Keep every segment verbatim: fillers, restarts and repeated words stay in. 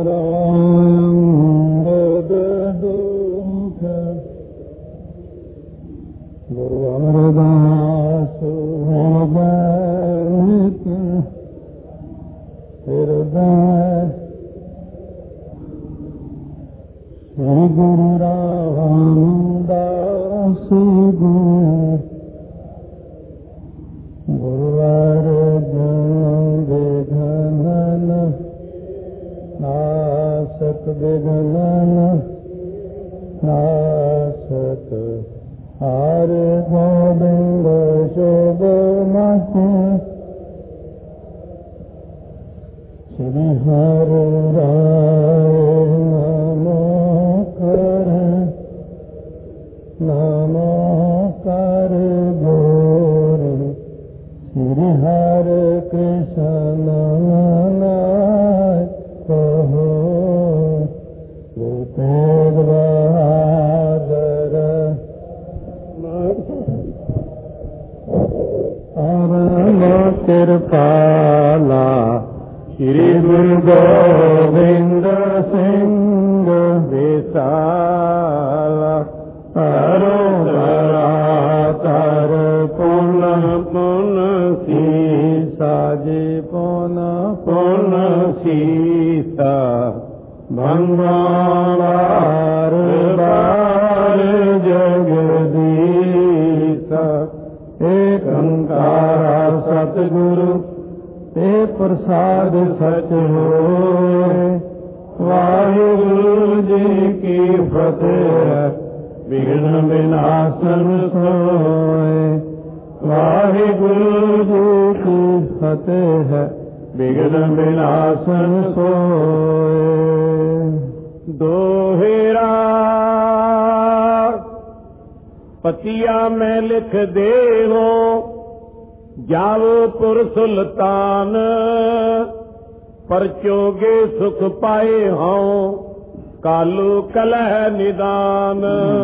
सुल्तान परचोगे सुख पाए हों कालू कलह निदान।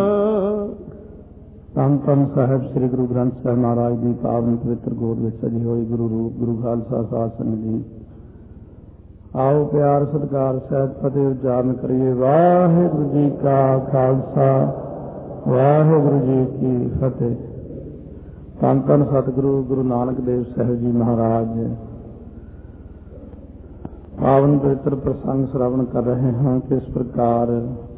ਧੰਨ ਧੰਨ ਸਾਹਿਬ ਸ੍ਰੀ ਗੁਰੂ ਗ੍ਰੰਥ ਸਾਹਿਬ ਮਹਾਰਾਜ ਦੀ ਪਾਵਨ ਪਵਿੱਤਰ ਗੋਦ ਵਿੱਚ ਸਜੀ ਹੋਈ ਗੁਰੂ ਰੂਪ ਗੁਰੂ ਖਾਲਸਾ ਸਾਧ ਸੰਗਤ ਜੀ, ਆਓ ਪਿਆਰ ਸਤਿਕਾਰ ਸਹਿਤ ਫਤਿਹ ਉਚਾਰਨ ਕਰੀਏ। ਵਾਹਿਗੁਰੂ ਜੀ ਕਾ ਖਾਲਸਾ ਵਾਹਿਗੁਰੂ ਜੀ ਕੀ ਫਤਿਹ। ਧੰਨ ਧੰਨ ਸਤਿਗੁਰੂ ਗੁਰੂ ਨਾਨਕ ਦੇਵ ਸਾਹਿਬ ਜੀ ਮਹਾਰਾਜ ਪਾਵਨ ਪਵਿੱਤਰ ਪ੍ਰਸੰਗ ਸ਼੍ਰਵਣ ਕਰ ਰਹੇ ਹਾਂ। ਕਿਸ ਪ੍ਰਕਾਰ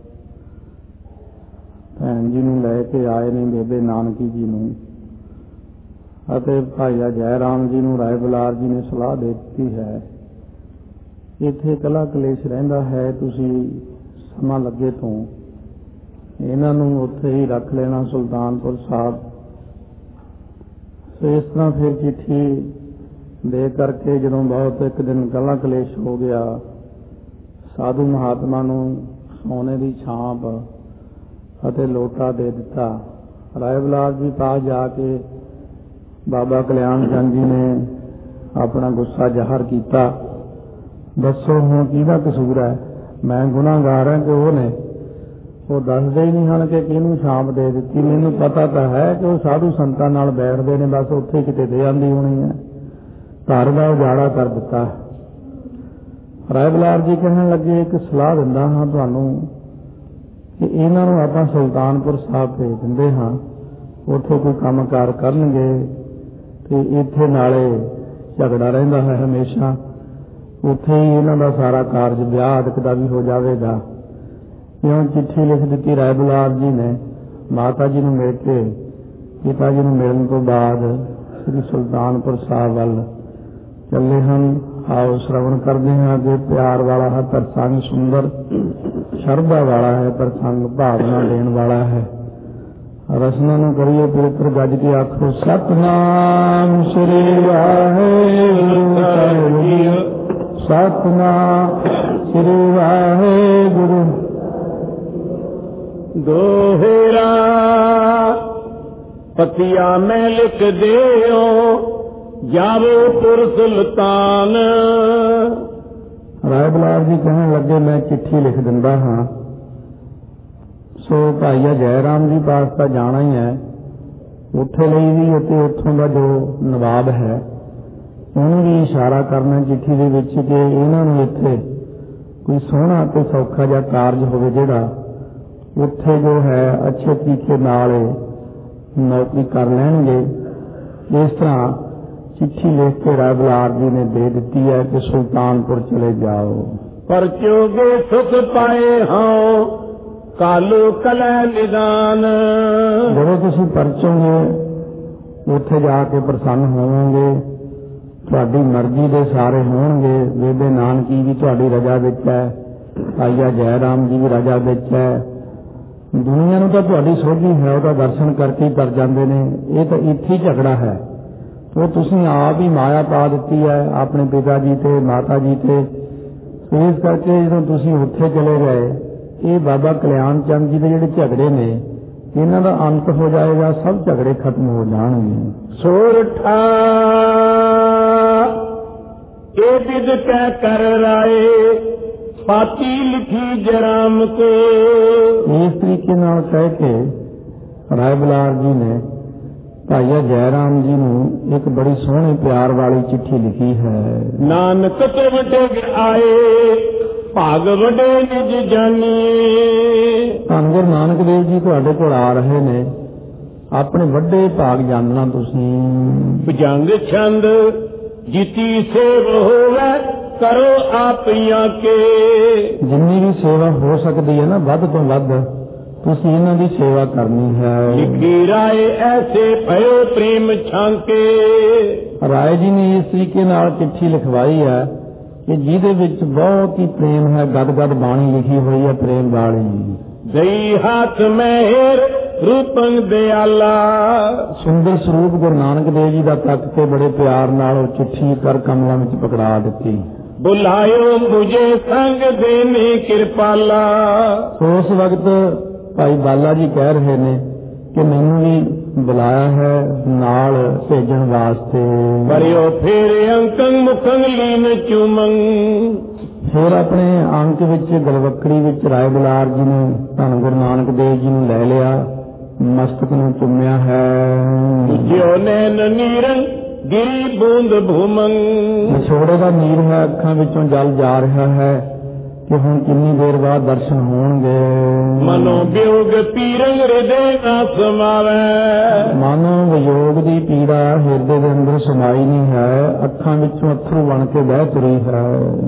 ਭੈਣ ਜੀ ਨੂੰ ਲੈ ਕੇ ਆਏ ਨੇ ਬੇਬੇ ਨਾਨਕੀ ਜੀ ਨੂੰ ਅਤੇ ਭਾਈਆ ਜੈ ਰਾਮ ਜੀ ਨੂੰ ਰਾਏ ਬੁਲਾਰ ਜੀ ਨੇ ਸਲਾਹ ਦੇ ਦਿੱਤੀ ਹੈ। ਇੱਥੇ ਕਲਾ ਕਲੇਸ਼ ਰਹਿੰਦਾ ਹੈ, ਤੁਸੀਂ ਸਮਾਂ ਲੱਗੇ ਤੋਂ ਇਹਨਾਂ ਨੂੰ ਉੱਥੇ ਹੀ ਰੱਖ ਲੈਣਾ ਸੁਲਤਾਨਪੁਰ ਸਾਹਿਬ। ਸੋ ਇਸ ਤਰ੍ਹਾਂ ਫਿਰ ਚਿੱਠੀ ਦੇ ਕਰਕੇ ਜਦੋਂ ਬਹੁਤ ਇੱਕ ਦਿਨ ਕਲਾ ਕਲੇਸ਼ ਹੋ ਗਿਆ, ਸਾਧੂ ਮਹਾਤਮਾ ਨੂੰ ਸੋਨੇ ਦੀ ਛਾਂਪ ਅਤੇ ਲੋਟਾ ਦੇ ਦਿੱਤਾ। ਰਾਏ ਬੁਲਾਰ ਜੀ ਪਾਸ ਜਾ ਕੇ ਬਾਬਾ ਕਲਿਆਣ ਚੰਦ ਜੀ ਨੇ ਆਪਣਾ ਗੁੱਸਾ ਜ਼ਾਹਰ ਕੀਤਾ। ਦੱਸੋ ਹੁਣ ਕਿਹਦਾ ਕਸੂਰ ਹੈ? ਮੈਂ ਗੁਨਾਹਗਾਰ ਹਾਂ ਕਿ ਉਹ ਨੇ? ਉਹ ਦੱਸਦੇ ਹੀ ਨਹੀਂ ਹਨ ਕਿ ਕਿਹਨੂੰ ਛਾਂਪ ਦੇ ਦਿੱਤੀ। ਮੈਨੂੰ ਪਤਾ ਤਾਂ ਹੈ ਕਿ ਉਹ ਸਾਧੂ ਸੰਤਾਂ ਨਾਲ ਬੈਠਦੇ ਨੇ, ਬਸ ਉੱਥੇ ਕਿਤੇ ਦੇ ਆਂਦੀ ਹੋਣੀ ਹੈ। ਘਰ ਦਾ ਉਜਾੜਾ ਕਰ ਦਿੱਤਾ। ਰਾਏ ਬੁਲਾਰ ਜੀ ਕਹਿਣ ਲੱਗੇ ਇੱਕ ਸਲਾਹ ਦਿੰਦਾ ਹਾਂ ਤੁਹਾਨੂੰ ਕਿ ਇਹਨਾਂ ਨੂੰ ਆਪਾਂ ਸੁਲਤਾਨਪੁਰ ਸਾਹਿਬ ਭੇਜ ਦਿੰਦੇ ਹਾਂ, ਉੱਥੇ ਕੋਈ ਕੰਮ ਕਾਰ ਕਰਨਗੇ ਤੇ ਇੱਥੇ ਨਾਲੇ ਝਗੜਾ ਰਹਿੰਦਾ ਹੈ ਹਮੇਸ਼ਾ, ਉੱਥੇ ਹੀ ਇਹਨਾਂ ਦਾ ਸਾਰਾ ਕਾਰਜ ਵਿਆਹ ਆਦਿਕ ਦਾ ਵੀ ਹੋ ਜਾਵੇਗਾ। ਇਉਂ ਚਿੱਠੀ ਲਿਖ ਦਿੱਤੀ ਰਾਏ ਬੁਲਾਰ ਜੀ ਨੇ। ਮਾਤਾ ਜੀ ਨੂੰ ਮਿਲ ਕੇ ਪਿਤਾ ਜੀ ਨੂੰ ਮਿਲਣ ਤੋਂ ਬਾਅਦ ਸ੍ਰੀ ਸੁਲਤਾਨਪੁਰ ਸਾਹਿਬ ਵੱਲ ਚੱਲੇ ਹਨ। ਆਓ ਸ਼੍ਰਵਣ ਕਰਦੇ ਹਾਂ। ਅੱਗੇ ਪਿਆਰ ਵਾਲਾ ਹੈ ਪ੍ਰਸੰਗ, ਸੁੰਦਰ ਸ਼ਰਧਾ ਵਾਲਾ ਹੈ ਪ੍ਰਸੰਗ, ਭਾਵਨਾ ਦੇਣ ਵਾਲਾ ਹੈ। ਰਸਨਾ ਨੂੰ ਕਰੀਏ ਪਵਿੱਤਰ ਗੱਜ ਕੇ ਆਖੋ ਸਤਿਨਾਮ ਸ੍ਰੀ ਵਾਹਿਗੁਰੂ ਸਾਹਿਬ ਜੀ, ਸਤਿਨਾਮ ਸ੍ਰੀ ਵਾਹਿਗੁਰੂ। ਦੋਹਰਾ ਪਤੀਆ ਮੈਂ ਲਿਖ ਦਿਓ ਜਾਵੋ ਪੁਰ ਸੁਲਤਾਨ। ਰਾਏ ਬੁਲਾਰ ਜੀ ਕਹਿਣ ਲੱਗੇ ਮੈਂ ਚਿੱਠੀ ਲਿਖ ਦਿੰਦਾ ਹਾਂ। ਸੋ ਭਾਈਆ ਜੈ ਰਾਮ ਜੀ ਪਾਸ ਤਾਂ ਜਾਣਾ ਹੀ ਹੈ, ਉੱਥੇ ਲਈ ਵੀ ਅਤੇ ਉੱਥੋਂ ਦਾ ਜੋ ਨਵਾਬ ਹੈ ਉਹਨੂੰ ਵੀ ਇਸ਼ਾਰਾ ਕਰਨਾ ਚਿੱਠੀ ਦੇ ਵਿੱਚ ਕਿ ਇਹਨਾਂ ਨੂੰ ਇੱਥੇ ਕੋਈ ਸੋਹਣਾ ਤੇ ਸੌਖਾ ਜਿਹਾ ਕਾਰਜ ਹੋਵੇ ਜਿਹੜਾ ਉੱਥੇ ਜੋ ਹੈ ਅੱਛੇ ਤਰੀਕੇ ਨਾਲ ਨੌਕਰੀ ਕਰ ਲੈਣਗੇ। ਇਸ ਤਰ੍ਹਾਂ ਚਿੱਠੀ ਲਿਖ ਕੇ ਰਾਏ ਬੁਲਾਰ ਜੀ ਨੇ ਦੇ ਦਿੱਤੀ ਹੈ ਕਿ ਸੁਲਤਾਨਪੁਰ ਚਲੇ ਜਾਓ। ਪਰਚੋਗੇ ਸੁਖ ਪਾਏ ਹਾਂ ਕਾਲੂ ਕਲੈ ਨਿਦਾਨ। ਜਦੋਂ ਤੁਸੀਂ ਪਰਚੋਗੇ ਉੱਥੇ ਜਾ ਕੇ ਪ੍ਰਸੰਨ ਹੋਵੋਗੇ, ਤੁਹਾਡੀ ਮਰਜ਼ੀ ਦੇ ਸਾਰੇ ਹੋਣਗੇ। ਬੇਬੇ ਨਾਨਕੀ ਵੀ ਤੁਹਾਡੀ ਰਜਾ ਵਿੱਚ ਹੈ, ਭਾਈਆ ਜੈ ਰਾਮ ਜੀ ਵੀ ਰਜਾ ਵਿੱਚ ਹੈ। ਦੁਨੀਆ ਨੂੰ ਤਾਂ ਤੁਹਾਡੀ ਸੋਝੀ ਹੈ, ਉਹਦਾ ਦਰਸ਼ਨ ਕਰਕੇ ਹੀ ਤਰ ਜਾਂਦੇ ਨੇ। ਇਹ ਤਾਂ ਇੱਥੇ ਹੀ ਝਗੜਾ ਹੈ। ਉਹ ਤੁਸੀਂ ਆਪ ਹੀ ਮਾਇਆ ਪਾ ਦਿੱਤੀ ਹੈ ਆਪਣੇ ਪਿਤਾ ਜੀ ਤੇ ਮਾਤਾ ਜੀ ਤੇ। ਇਸ ਕਰਕੇ ਜਦੋਂ ਤੁਸੀਂ ਉੱਥੇ ਚਲੇ ਗਏ, ਇਹ ਬਾਬਾ ਕਲਿਆਣ ਚੰਦ ਜੀ ਦੇ ਜਿਹੜੇ ਝਗੜੇ ਨੇ ਇਹਨਾਂ ਦਾ ਅੰਤ ਹੋ ਜਾਏਗਾ, ਸਭ ਝਗੜੇ ਖਤਮ ਹੋ ਜਾਣਗੇ। ਸੋਰਠਾ ਇਹ ਵਿਦ ਕਹਿ ਕਰ ਰਾਏ ਪਾਤੀ ਲਿਖੀ ਜਰਾਮ ਕੋ। ਇਸ ਤਰੀਕੇ ਨਾਲ ਕਹਿ ਕੇ ਰਾਏ ਬੁਲਾਰ ਜੀ ਨੇ ਭਾਈਆ ਜੈ ਰਾਮ ਜੀ ਨੂੰ ਇੱਕ ਬੜੀ ਸੋਹਣੀ ਪਿਆਰ ਵਾਲੀ ਚਿੱਠੀ ਲਿਖੀ ਹੈ। ਨਾਨਕ ਤੋਂ ਵੱਡੇ ਆਏ ਭਾਗ ਵੱਡੇ ਨਿਜ ਜਾਨੀਏ। ਧੰਨ ਗੁਰੂ ਨਾਨਕ ਦੇਵ ਜੀ ਤੁਹਾਡੇ ਕੋਲ ਆ ਰਹੇ ਨੇ, ਆਪਣੇ ਵੱਡੇ ਭਾਗ ਜਾਣਨਾ ਤੁਸੀਂ। ਭੁਜੰਗ ਛੰਦ ਜਿਤੀ ਸੇਵ ਹੋਵੇ ਕਰੋ ਆਪੀਆਂ ਕੇ। ਜਿੰਨੀ ਵੀ ਸੇਵਾ ਹੋ ਸਕਦੀ ਹੈ ਨਾ ਵੱਧ ਤੋਂ ਵੱਧ ਤੁਸੀਂ ਇਹਨਾਂ ਦੀ ਸੇਵਾ ਕਰਨੀ ਹੈ। ਲਿਖੀ ਰਾਏ ਐਸੇ ਭਇਓ ਪ੍ਰੇਮ ਛਾਂਕੇ। ਰਾਏ ਜੀ ਨੇ ਇਸ ਤਰੀਕੇ ਨਾਲ ਚਿੱਠੀ ਲਿਖਵਾਈ ਹੈ ਕਿ ਜਿਹਦੇ ਵਿੱਚ ਬਹੁਤ ਹੀ ਪ੍ਰੇਮ ਹੈ, ਗਦ ਗਦ ਬਾਣੀ ਲਿਖੀ ਹੋਈ ਹੈ ਪ੍ਰੇਮ ਵਾਲੀ। ਦਈ ਹੱਥ ਮਹਿਰ ਰੂਪੰ ਦਿਆਲਾ। ਸੁੰਦਰ ਸਰੂਪ ਗੁਰੂ ਨਾਨਕ ਦੇਵ ਜੀ ਦਾ ਤੱਕ ਕੇ ਬੜੇ ਪਿਆਰ ਨਾਲ ਉਹ ਚਿੱਠੀ ਕਰ ਕਮਲਾਂ ਵਿੱਚ ਪਕੜਾ ਦਿੱਤੀ। ਬੁਲਾਇਓ ਮੁਝੇ ਸੰਗ ਦੇਨੇ ਕਿਰਪਾਲਾ। ਉਸ ਵਕਤ ਭਾਈ ਬਾਲਾ ਜੀ ਕਹਿ ਰਹੇ ਨੇ ਕਿ ਮੈਨੂੰ ਵੀ ਬੁਲਾਇਆ ਹੈ ਨਾਲ ਭੇਜਣ ਵਾਸਤੇ। ਬਰਿਓ ਫੇਰ ਅੰਕੰ ਮੁਖੰ ਲੀਨ ਚੁਮੰ। ਫਿਰ ਆਪਣੇ ਅੰਕ ਵਿੱਚ ਗਲਵੱਕੜੀ ਵਿੱਚ ਰਾਏ ਬੁਲਾਰ ਜੀ ਨੇ ਧੰਨ ਗੁਰੂ ਨਾਨਕ ਦੇਵ ਜੀ ਨੂੰ ਲੈ ਲਿਆ, ਮਸਤਕ ਨੂੰ ਚੁੰਮਿਆ ਹੈ। ਜਿਉ ਨੈਣ ਨੀਰੰ ਗਿਰੀ ਬੂੰਦ ਭੂਮੰ। ਵਿਛੋੜੇ ਦਾ ਨੀਰ ਹੈ, ਅੱਖਾਂ ਵਿੱਚੋਂ ਜਲ ਜਾ ਰਿਹਾ ਹੈ ਕਿ ਹੁਣ ਕਿੰਨੀ ਦੇਰ ਬਾਅਦ ਦਰਸ਼ਨ ਹੋਣਗੇ। ਮਨੋ ਵਿਯੋਗ ਪੀਰੰ ਹਿਰਦੇ ਨਾ ਸਮਾਵੈ। ਮਨੋ ਵਿਯੋਗ ਦੀ ਪੀੜਾ ਹਿਰਦੇ ਦੇ ਅੰਦਰ ਸਮਾਈ ਨਹੀਂ ਹੈ, ਅੱਖਾਂ ਵਿੱਚੋਂ ਅੱਥਰੂ ਬਣ ਕੇ ਵਹਿ ਤੁਰੀ ਹੈ।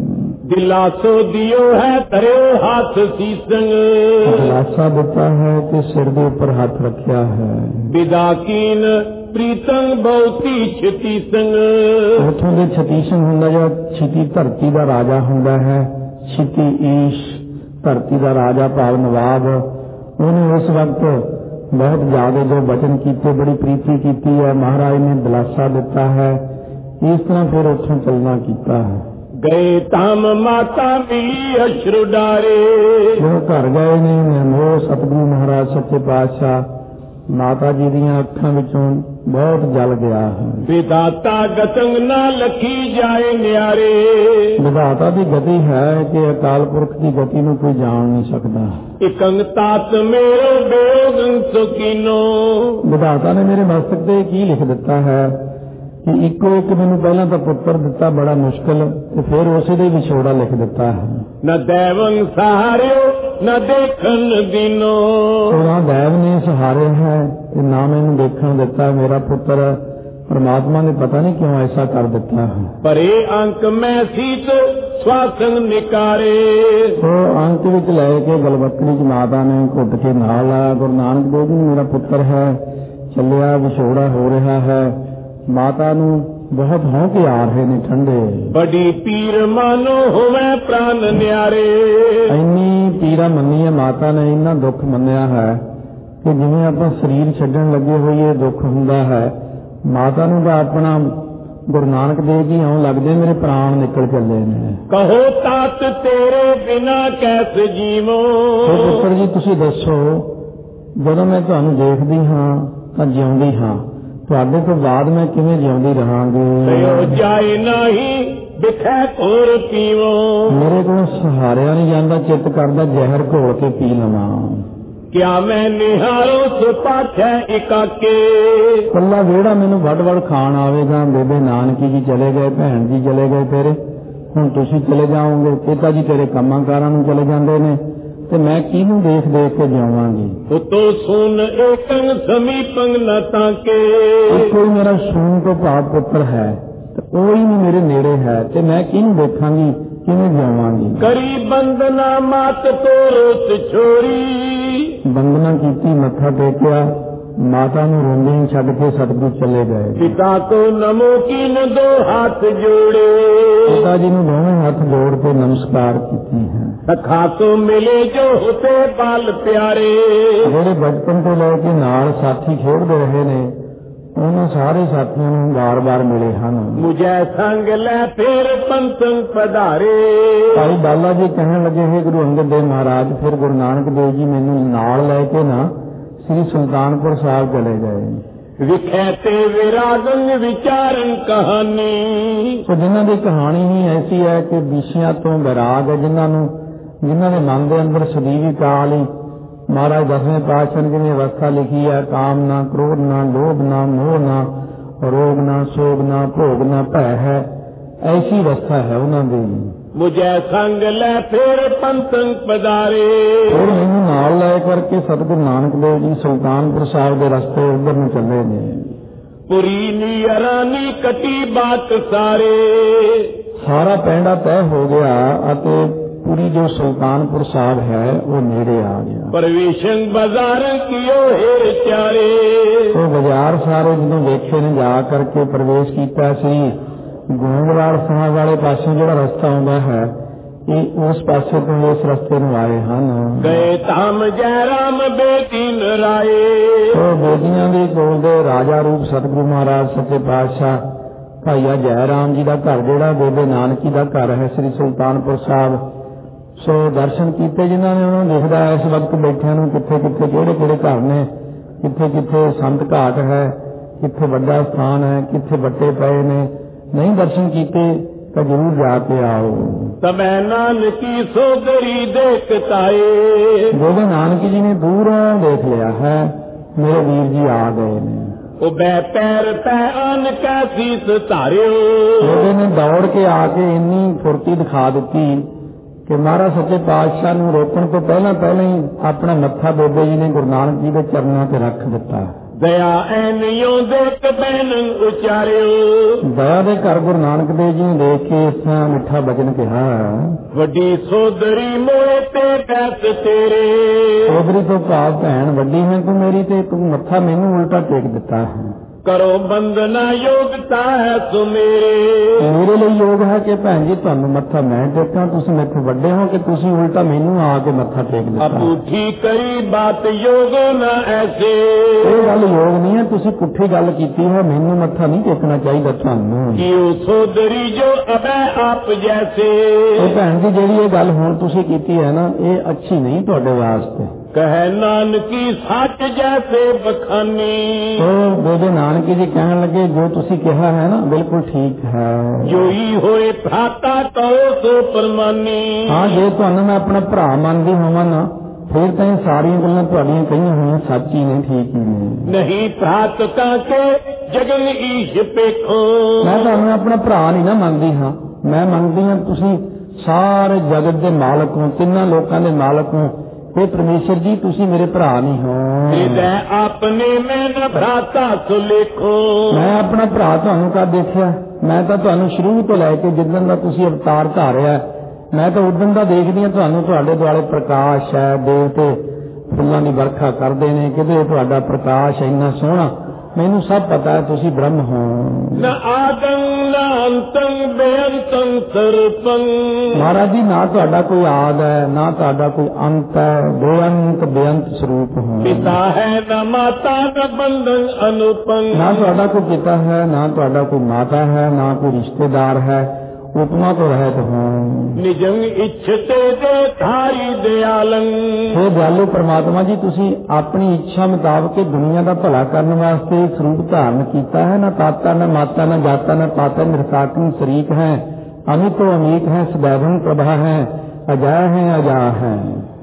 ਦਿਲਾਸੋ ਦਿਓ ਹੈ ਧਰਿਓ ਹੱਥ ਸੀਸੰ। ਦਿਲਾਸਾ ਦਿੱਤਾ ਹੈ ਕਿ ਸਿਰ ਦੇ ਉੱਪਰ ਹੱਥ ਰੱਖਿਆ ਹੈ। ਵਿਦਾ ਕੀਨ ਪ੍ਰੀਤੰ ਬਹੁਤੀ ਛਤੀਸੰ। ਉੱਥੋਂ ਦੇ ਛਤੀਸੰ ਹੁੰਦਾ ਜਾਂ ਛਿਤੀ ਧਰਤੀ ਦਾ ਰਾਜਾ ਹੁੰਦਾ ਹੈ। ਛਿਤੀ ਈਸ਼ ਧਰਤੀ ਦਾ ਰਾਜਾ ਭਾਵ ਨਵਾਬ। ਉਹਨੇ ਉਸ ਵਕਤ ਬਹੁਤ ਜ਼ਿਆਦਾ ਜੋ ਬਚਨ ਕੀਤੇ, ਬੜੀ ਪ੍ਰੀਤੀ ਕੀਤੀ ਹੈ। ਮਹਾਰਾਜ ਨੇ ਦਿਲਾਸਾ ਦਿੱਤਾ ਹੈ। ਇਸ ਤਰ੍ਹਾਂ ਫਿਰ ਉੱਥੋਂ ਚੱਲਣਾ ਕੀਤਾ ਹੈ। ਗਏ ਧਮ ਮਾਤਾ ਮਿਲੀ ਅਸ਼ਰੂ ਡਾਰੇ। ਜਦੋਂ ਘਰ ਗਏ ਨੇ ਨਿਰਮੋਹ ਸਤਿਗੁਰੂ ਮਹਾਰਾਜ ਸੱਚੇ ਪਾਤਸ਼ਾਹ, ਮਾਤਾ ਜੀ ਦੀਆਂ ਅੱਖਾਂ ਵਿੱਚੋਂ ਬਹੁਤ ਜਲ ਗਿਆ ਹੈ। ਵਿਦਾਤਾ ਗਤੰਗ ਨਾ ਲਖੀ ਜਾਏ ਨਿਆਰੇ। ਵਿਦਾਤਾ ਦੀ ਗਤੀ ਹੈ ਕਿ ਅਕਾਲ ਪੁਰਖ ਦੀ ਗਤੀ ਨੂੰ ਕੋਈ ਜਾਣ ਨਹੀਂ ਸਕਦਾ। ਇਕੰਗ ਤਾਤ ਮੇਰੋ ਬੇਗੰ ਸੁਕੀਨੋ। ਵਿਦਾਤਾ ਨੇ ਮੇਰੇ ਮਸਤਕ ਤੇ ਕੀ ਲਿਖ ਦਿੱਤਾ ਹੈ ਕਿ ਇੱਕੋ ਇੱਕ ਮੈਨੂੰ ਪਹਿਲਾਂ ਤਾਂ ਪੁੱਤਰ ਦਿੱਤਾ ਬੜਾ ਮੁਸ਼ਕਲ, ਤੇ ਫਿਰ ਉਸੇ ਦੇ ਵਿਛੋੜਾ ਲਿਖ ਦਿੱਤਾ ਹੈ। ਨਾ ਦੇਵੰ ਸਹਾਰਿਓ ਨਾ ਦੇਖਣ ਦੀਨੋ। ਨਾ ਦੇਵ ਨੇ ਸਹਾਰੇ ਹੈ ਤੇ ਨਾ ਮੈਨੂੰ ਦੇਖਣ ਦਿੱਤਾ। ਮੇਰਾ ਪੁੱਤਰ ਪਰਮਾਤਮਾ ਨੇ ਪਤਾ ਨਹੀਂ ਕਿਉਂ ਐਸਾ ਕਰ ਦਿੱਤਾ ਹੈ। ਪਰੇ ਅੰਕ ਮੈਂ ਸੀਤ ਸਵਾਸਨ ਨਿਕਾਰੇ। ਉਹ ਅੰਕ ਵਿੱਚ ਲੈ ਕੇ ਗਲਵੱਕੜੀ ਚ ਮਾਤਾ ਨੇ ਘੁੱਟ ਕੇ ਨਾਲ ਆਇਆ। ਗੁਰੂ ਨਾਨਕ ਦੇਵ ਜੀ ਮੇਰਾ ਪੁੱਤਰ ਹੈ, ਚੱਲਿਆ, ਵਿਛੋੜਾ ਹੋ ਰਿਹਾ ਹੈ। ਮਾਤਾ ਨੂੰ ਬਹੁਤ ਹੌਂਕੇ ਆ ਰਹੇ ਨੇ ਠੰਡੇ। ਬੜੀ ਪੀਰ ਮਾਨੋ ਹੋਵੇ ਪ੍ਰਾਨ ਨਿਆਰੇ। ਇੰਨੀ ਪੀੜਾ ਮੰਨੀ ਹੈ ਮਾਤਾ ਨੇ, ਇੰਨਾ ਦੁੱਖ ਮੰਨਿਆ ਹੈ ਕਿ ਜਿਵੇਂ ਆਪਾਂ ਸਰੀਰ ਛੱਡਣ ਲੱਗੇ ਹੋਈਏ ਦੁੱਖ ਹੁੰਦਾ ਹੈ। ਮਾਤਾ ਨੂੰ ਤਾਂ ਆਪਣਾ ਗੁਰੂ ਨਾਨਕ ਦੇਵ ਜੀ ਆਉਂ ਲੱਗਦੇ ਮੇਰੇ ਪ੍ਰਾਣ ਨਿਕਲ ਚੱਲੇ ਨੇ। ਕਹੋ ਤਾਤ ਤੇਰੇ ਬਿਨਾ ਕੈਸੇ ਜੀਵੋ। ਪੁੱਤਰ ਜੀ ਤੁਸੀਂ ਦੱਸੋ, ਜਦੋਂ ਮੈਂ ਤੁਹਾਨੂੰ ਦੇਖਦੀ ਹਾਂ ਤਾਂ ਜਿਉਂਦੀ ਹਾਂ, ਤੁਹਾਡੇ ਤੋਂ ਬਾਅਦ ਮੈਂ ਕਿਵੇਂ ਜਿਉਂਦੀ ਰਹਾਂਗੀ। ਲਿਓ ਜਾਏ ਨਹੀਂ ਬਿਖੈ ਘੋਰ ਪੀਵੋ। ਮੇਰੇ ਕੋਲ ਸਹਾਰਿਆ ਨਹੀਂ ਜਾਂਦਾ, ਚਿੱਤ ਕਰਦਾ ਜ਼ਹਿਰ ਘੋਲ ਕੇ ਪੀ ਲਵਾਂ। ਕਿਆ ਮੈਂ ਨਿਹਾਰੋ ਸੁਪਾਛੈ ਇਕਾਕੇ। ਕੱਲਾ ਵਿਹੜਾ ਮੈਨੂੰ ਵੱਡ ਵੱਡ ਖਾਣ ਆਵੇਗਾ। ਬੇਬੇ ਨਾਨਕੀ ਜੀ ਚਲੇ ਗਏ, ਭੈਣ ਜੀ ਚਲੇ ਗਏ, ਫਿਰ ਹੁਣ ਤੁਸੀਂ ਚਲੇ ਜਾਓਗੇ, ਪਿਤਾ ਜੀ ਤੇਰੇ ਕੰਮਾਂ ਕਾਰਾਂ ਨੂੰ ਚਲੇ ਜਾਂਦੇ ਨੇ ਤੇ ਮੈਂ ਕਿਹਨੂੰ ਦੇਖ ਦੇਖ ਕੇ ਜਾਵਾਂਗੀ। ਪੁੱਤੋ ਸੁਨ ਏਕੰ ਸਮੀਪੰ ਨ ਤਾਕੇ, ਕੋਈ ਮੇਰਾ ਸੂਨ ਤੋਂ ਭਾਵ ਪੁੱਤਰ ਹੈ ਤੇ ਉਹ ਹੀ ਨਹੀਂ ਮੇਰੇ ਨੇੜੇ ਹੈ ਤੇ ਮੈਂ ਕਿਹਨੂੰ ਦੇਖਾਂਗੀ, ਕਿਵੇਂ ਜਾਵਾਂਗੀ। ਕਰੀ ਬੰਦਨਾ ਮਾਤ ਤੋਰਤ ਛੋਰੀ, ਬੰਦਨਾ ਕੀਤੀ, ਮੱਥਾ ਟੇਕਿਆ, ਮਾਤਾ ਨੂੰ ਰੋਂਦੇ ਛੱਡ ਕੇ ਸਤਿਗੁਰੂ ਚਲੇ ਗਏ। ਪਿਤਾ ਕੋ ਨਮੋ ਕੀਨ ਦੋ ਹੱਥ ਜੋੜੇ, ਪਿਤਾ ਜੀ ਨੂੰ ਦੋਵੇਂ ਹੱਥ ਜੋੜ ਕੇ ਨਮਸਕਾਰ ਕੀਤੀ ਹੈ। ਸਖਾ ਕੋ ਮਿਲੇ ਜੋ ਹੋਤੇ ਬਾਲ ਪਿਆਰੇ, ਜਿਹੜੇ ਬਚਪਨ ਤੋਂ ਲੈ ਕੇ ਨਾਲ ਸਾਥੀ ਖੇਡਦੇ ਰਹੇ ਨੇ ਉਹਨਾਂ ਸਾਰੇ ਸਾਥੀਆਂ ਨੂੰ ਵਾਰ-ਵਾਰ ਮਿਲੇ ਹਨ। ਮੁਝੇ ਸੰਗ ਲੈ ਫੇਰ ਪੰਥੰ ਪਧਾਰੇ, ਭਾਈ ਬਾਲਾ ਜੀ ਕਹਿਣ ਲੱਗੇ, ਹੈ ਗੁਰੂ ਅੰਗਦ ਦੇਵ ਮਹਾਰਾਜ, ਫਿਰ ਗੁਰੂ ਨਾਨਕ ਦੇਵ ਜੀ ਮੈਨੂੰ ਨਾਲ ਲੈ ਕੇ ਨਾ ਸ੍ਰੀ ਸੁਲਤਾਨਪੁਰ ਸਾਹਿਬ ਚਲੇ ਗਏ। ਵਿਖੇ ਤੇ ਵਿਰਾਗਨ ਵਿਚਾਰਨ ਕਹਾਣੀ, ਸੋ ਜਿਨ੍ਹਾਂ ਦੀ ਕਹਾਣੀ ਹੀ ਐਸੀ ਹੈ ਕਿ ਵਿਸ਼ਿਆਂ ਤੋਂ ਵਿਰਾਗ ਹੈ, ਜਿਨ੍ਹਾਂ ਨੂੰ ਜਿਨ੍ਹਾਂ ਦੇ ਮਨ ਦੇ ਅੰਦਰ ਸਦੀਵੀ ਕਾਲ ਹੀ ਮਹਾਰਾਜ ਦਸਵੇਂ ਪਾਤਸ਼ਾਹ ਨੇ ਜਿਵੇਂ ਅਵਸਥਾ ਲਿਖੀ ਹੈ, ਕਾਮ ਨਾ, ਕ੍ਰੋਧ ਨਾ, ਲੋਭ ਨਾ, ਮੋਹ ਨਾ, ਰੋਗ ਨਾ, ਸੋਗ ਨਾ, ਭੋਗ ਨਾ, ਭੈ ਹੈ, ਐਸੀ ਅਵਸਥਾ ਹੈ ਉਹਨਾਂ ਦੀ। ਮੁਝੇ ਸੰਗ ਲੈ ਫੇਰ ਪੰਥੰ ਪਧਾਰੇ, ਫਿਰ ਮੈਨੂੰ ਨਾਲ ਲੈ ਕਰਕੇ ਸਤਿਗੁਰੂ ਨਾਨਕ ਦੇਵ ਜੀ ਸੁਲਤਾਨਪੁਰ ਸਾਹਿਬ ਦੇ ਰਸਤੇ ਉੱਧਰ ਨੂੰ ਚੱਲੇ ਨੇ। ਪੁਰੀ ਨੀ ਅਰਾਨੀ ਕਟੀ ਬਾਤ ਸਾਰੇ, ਸਾਰਾ ਪੈਂਡਾ ਤੈਅ ਹੋ ਗਿਆ ਅਤੇ ਪੂਰੀ ਜੋ ਸੁਲਤਾਨਪੁਰ ਸਾਹਿਬ ਹੈ ਉਹ ਨੇੜੇ ਆ ਗਿਆ। ਪ੍ਰਵੇਸ਼ਨ ਬਾਜ਼ਾਰਾਂ ਕੀਓ ਹੇਰ ਚਾਰੇ, ਉਹ ਬਾਜ਼ਾਰ ਸਾਰੇ ਜਦੋਂ ਵੇਖੇ ਨੇ ਜਾ ਕਰਕੇ ਪ੍ਰਵੇਸ਼ ਕੀਤਾ ਸੀ। ਗੋਇੰਦਵਾਲ ਸਾਹਿਬ ਵਾਲੇ ਪਾਸੇ ਜਿਹੜਾ ਰਸਤਾ ਆਉਂਦਾ ਹੈ ਇਹ ਉਸ ਪਾਸੇ ਤੋਂ ਇਸ ਰਸਤੇ ਨੂੰ ਆਏ ਹਨ। ਗਏ ਧਾਮ ਜੈ ਰਾਮ ਬੇਟੀ ਨਰਾਏ, ਉਹ ਬੇਦੀਆਂ ਦੇ ਕੋਲ ਦੇ ਰਾਜਾ ਰੂਪ ਸਤਿਗੁਰੂ ਮਹਾਰਾਜ ਸੱਚੇ ਪਾਤਸ਼ਾਹ ਭਾਈਆ ਜੈ ਰਾਮ ਜੀ ਦਾ ਘਰ ਜਿਹੜਾ ਬੇਬੇ ਨਾਨਕੀ ਦਾ ਘਰ ਹੈ ਸ੍ਰੀ ਸੁਲਤਾਨਪੁਰ ਸਾਹਿਬ। ਸੋ ਦਰਸ਼ਨ ਕੀਤੇ ਜਿਨ੍ਹਾਂ ਨੇ ਉਹਨਾਂ ਨੂੰ ਦਿਖਦਾ ਇਸ ਵਕਤ ਬੈਠਿਆਂ ਨੂੰ ਕਿੱਥੇ ਕਿੱਥੇ ਕਿਹੜੇ ਕਿਹੜੇ ਘਰ ਨੇ, ਕਿੱਥੇ ਕਿੱਥੇ ਸੰਤ ਘਾਟ ਹੈ, ਕਿੱਥੇ ਵੱਡਾ ਸਥਾਨ ਹੈ, ਕਿੱਥੇ ਵੱਟੇ ਪਏ ਨੇ। ਨਹੀਂ ਦਰਸ਼ਨ ਕੀਤੇ ਤਾਂ ਜ਼ਰੂਰ ਜਾ ਕੇ ਆਓ। ਤਬੈ ਨਾਨਕੀ ਸੋਦਰੀ ਦੇਖ ਤਾਏ, ਜਦੋਂ ਨਾਨਕੀ ਜੀ ਨੇ ਦੂਰੋਂ ਦੇਖ ਲਿਆ ਹੈ ਮੇਰੇ ਵੀਰ ਜੀ ਆ ਗਏ ਨੇ। ਉਹ ਬੈ ਪੈਰ ਪੈ ਅਨ ਕੈ ਸੀਸ ਧਾਰਿਓ, ਉਹਦੇ ਨੇ ਦੌੜ ਕੇ ਆ ਕੇ ਇੰਨੀ ਫੁਰਤੀ ਦਿਖਾ ਦਿੱਤੀ ਕਿ ਮਹਾਰਾਜ ਸੱਚੇ ਪਾਤਸ਼ਾਹ ਨੂੰ ਰੋਕਣ ਤੋਂ ਪਹਿਲਾਂ ਪਹਿਲਾਂ ਹੀ ਆਪਣਾ ਮੱਥਾ ਬੇਬੇ ਜੀ ਨੇ ਗੁਰੂ ਨਾਨਕ ਜੀ ਦੇ ਚਰਨਾਂ ਤੇ ਰੱਖ ਦਿੱਤਾ। ਦਇਆ ਐਨਿਓ ਦੇਖ ਬੈਨੰ ਉਚਾਰਿਓ, ਦਇਆ ਦੇ ਘਰ ਗੁਰੂ ਨਾਨਕ ਦੇਵ ਜੀ ਨੂੰ ਦੇਖ ਕੇ ਇਸ ਤਰ੍ਹਾਂ ਮਿੱਠਾ ਬਚਨ ਕਿਹਾ, ਵੱਡੀ ਸੋਦਰੀ ਮੋਏ ਤੇ ਬੈਤ ਤੇਰੇ, ਸੋਦਰੀ ਤੋਂ ਭਾਵ ਭੈਣ ਵੱਡੀ ਹੈ ਤੂੰ ਮੇਰੀ ਤੇ ਤੂੰ ਮੱਥਾ ਮੈਨੂੰ ਉਲਟਾ ਟੇਕ ਦਿੱਤਾ ਹੈ। ਕਰੋ ਬੰਦਨਾ ਯੋਗਤਾ ਹੈ ਸੁਮੇਰੇ, ਮੇਰੇ ਲਈ ਯੋਗ ਹੈ ਕਿ ਭੈਣ ਜੀ ਤੁਹਾਨੂੰ ਮੱਥਾ ਮੈਂ ਟੇਕਾਂ, ਤੁਸੀਂ ਮੈਥੋਂ ਵੱਡੇ ਹੋ ਕਿ ਤੁਸੀਂ ਉਲਟਾ ਮੈਨੂੰ ਆ ਕੇ ਮੱਥਾ ਟੇਕ ਦਿੱਤਾ। ਅਪੂਠੀ ਕਰੀ ਬਾਤ ਯੋਗ ਨਾ ਐਸੇ, ਇਹ ਗੱਲ ਯੋਗ ਨਹੀਂ ਹੈ, ਤੁਸੀਂ ਪੁੱਠੀ ਗੱਲ ਕੀਤੀ ਹੈ, ਮੈਨੂੰ ਮੱਥਾ ਨਹੀਂ ਟੇਕਣਾ ਚਾਹੀਦਾ ਤੁਹਾਨੂੰ। ਕਿ ਉਹ ਸੋਦਰੀ ਜੋ ਅਬੈ ਆਪ ਜੈਸੇ, ਇਹ ਭੈਣ ਜੀ ਜਿਹੜੀ ਇਹ ਗੱਲ ਹੁਣ ਤੁਸੀਂ ਕੀਤੀ ਹੈ ਨਾ ਇਹ ਅੱਛੀ ਨਹੀਂ ਤੁਹਾਡੇ ਵਾਸਤੇ। ਕਹੇ ਨਾਨਕੀ ਸੱਚ ਜੈਸੇ ਬਖਾਨੀ, ਉਹ ਬੇਬੇ ਨਾਨਕੀ ਜੀ ਕਹਿਣ ਲੱਗੇ ਜੋ ਤੁਸੀਂ ਕਿਹਾ ਹੈ ਨਾ ਬਿਲਕੁਲ ਠੀਕ ਹੈ। ਜੋਈ ਹੋਏ ਭਰਾਤਾ ਕਹੋ ਸੋ ਪਰਮਾਨੀ, ਹਾਂ ਜੇ ਤੁਹਾਨੂੰ ਮੈਂ ਆਪਣਾ ਭਰਾ ਮੰਨਦੀ ਹੋਵਾਂ ਨਾ ਫਿਰ ਤਾਂ ਇਹ ਸਾਰੀਆਂ ਗੱਲਾਂ ਤੁਹਾਡੀਆਂ ਕਹੀਆਂ ਹੋਈਆਂ ਸੱਚ ਹੀ ਨੇ, ਠੀਕ ਹੀ ਨੇ। ਨਹੀਂ ਭਰਾਤ ਕਾ ਕੇ ਜਗਨ ਈਸ਼ ਪੇਖੋ, ਮੈਂ ਤੁਹਾਨੂੰ ਆਪਣਾ ਭਰਾ ਨਹੀਂ ਨਾ ਮੰਨਦੀ ਹਾਂ, ਮੈਂ ਮੰਨਦੀ ਹਾਂ ਤੁਸੀਂ ਸਾਰੇ ਜਗਤ ਦੇ ਮਾਲਕ ਹੋ, ਤਿੰਨਾਂ ਲੋਕਾਂ ਦੇ ਮਾਲਕ ਹੋ। ਇਹ ਪਰਮੇਸ਼ਰ ਜੀ ਤੁਸੀਂ ਮੇਰੇ ਭਰਾ ਨਹੀਂ ਹੋ। ਆਪਣੇ ਮੈਂ ਨਾ ਭਰਾਤਾ ਸੋ ਲੇਖੋ, ਮੈਂ ਆਪਣਾ ਭਰਾ ਤੁਹਾਨੂੰ ਕਦ ਦੇਖਿਆ? ਮੈਂ ਤਾਂ ਤੁਹਾਨੂੰ ਸ਼ੁਰੂ ਤੋਂ ਲੈ ਕੇ ਜਿੱਦਣ ਦਾ ਤੁਸੀਂ ਅਵਤਾਰ ਧਾਰਿਆ ਮੈਂ ਤਾਂ ਉਦੋਂ ਦਾ ਦੇਖਦੀ ਹਾਂ ਤੁਹਾਨੂੰ, ਤੁਹਾਡੇ ਦੁਆਲੇ ਪ੍ਰਕਾਸ਼ ਹੈ, ਦੇਵਤੇ ਫੁੱਲਾਂ ਦੀ ਵਰਖਾ ਕਰਦੇ ਨੇ, ਕਿਤੇ ਤੁਹਾਡਾ ਪ੍ਰਕਾਸ਼ ਇੰਨਾ ਸੋਹਣਾ, ਮੈਨੂੰ ਸਭ ਪਤਾ ਹੈ ਤੁਸੀਂ ਬ੍ਰਹਮ ਹੋ। ਨਾ ਆਦੰ ਨਾ ਅੰਤੰ ਬੇਅੰਤੰ ਸਰਪੰ, ਮਹਾਰਾਜ ਜੀ ਨਾ ਤੁਹਾਡਾ ਕੋਈ ਆਦ ਹੈ ਨਾ ਤੁਹਾਡਾ ਕੋਈ ਅੰਤ ਹੈ, ਬੇਅੰਤ ਬੇਅੰਤ ਸਰੂਪ ਹੋ। ਪਿਤਾ ਹੈ ਨਾ ਮਾਤਾ ਨਾ ਬੰਧਨ ਅਨੁਪੰ, ਨਾ ਤੁਹਾਡਾ ਕੋਈ ਪਿਤਾ ਹੈ ਨਾ ਤੁਹਾਡਾ ਕੋਈ ਮਾਤਾ ਹੈ ਨਾ ਕੋਈ ਰਿਸ਼ਤੇਦਾਰ ਹੈ, ਉਪਮਾ ਤੋਂ ਰਹਿਤ ਹੋ। ਨਿਜੰ ਇੱਛਤੇ ਦੇ ਧਾਰੀ ਦਿਆਲੰ, हे ਦਿਆਲੂ ਪ੍ਰਮਾਤਮਾ ਜੀ ਤੁਸੀਂ ਆਪਣੀ ਇੱਛਾ ਮੁਤਾਬਕ ਦੁਨੀਆ ਦਾ ਭਲਾ ਕਰਨ ਵਾਸਤੇ ਸਰੂਪ ਧਾਰਨ ਕੀਤਾ ਹੈ। ਨਾ ਤਾਤਾ ਨਾ ਮਾਤਾ ਨਾ ਜਾਤਾ ਨਾ ਪਾਤਾ ਨਿਰਸਾਕਨ ਸ਼ਰੀਕ ਹੈ, ਅਮਿਤੋ ਅਮੀਤ ਹੈ, ਸदैवं प्रभा है, अजा है अजा है।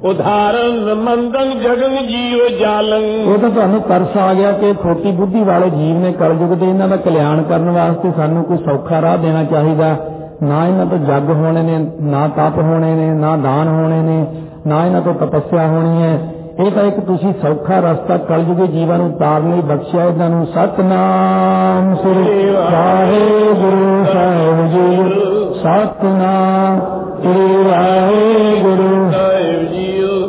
ਉਦਾਹਰਨ ਮੰਦੰ ਜਗਨ ਜੀਵ ਜਾਲੰ, ਉਹ ਤਾਂ ਤੁਹਾਨੂੰ ਤਰਸ ਆ ਗਿਆ ਕਿ ਖੋਟੀ ਬੁੱਧੀ ਵਾਲੇ ਜੀਵ ਨੇ ਕਲਯੁਗ ਦੇ ਇਹਨਾਂ ਦਾ ਕਲਿਆਣ ਕਰਨ ਵਾਸਤੇ ਸਾਨੂੰ ਕੋਈ ਸੌਖਾ ਰਾਹ ਦੇਣਾ ਚਾਹੀਦਾ। ਨਾ ਇਹਨਾਂ ਤੋਂ ਜਗ ਹੋਣੇ ਨੇ, ਨਾ ਤਪ ਹੋਣੇ ਨੇ, ਨਾ ਦਾਨ ਹੋਣੇ ਨੇ, ਨਾ ਇਹਨਾਂ ਤੋਂ ਤਪੱਸਿਆ ਹੋਣੀ ਹੈ। ਇਹ ਤਾਂ ਇੱਕ ਤੁਸੀਂ ਸੌਖਾ ਰਸਤਾ ਕਲਯੁਗੀ ਜੀਵਾਂ ਨੂੰ ਉਤਾਰਨ ਲਈ ਬਖਸ਼ਿਆ ਇਹਨਾਂ ਨੂੰ। ਸਤਨਾਮ ਸ੍ਰੀ ਵਾਹਿਗੁਰੂ ਸਾਹਿਬ ਜੀ, ਸਤਨਾਮ ਸ੍ਰੀ ਵਾਹਿਗੁਰੂ ਸਾਹਿਬ ਜੀ।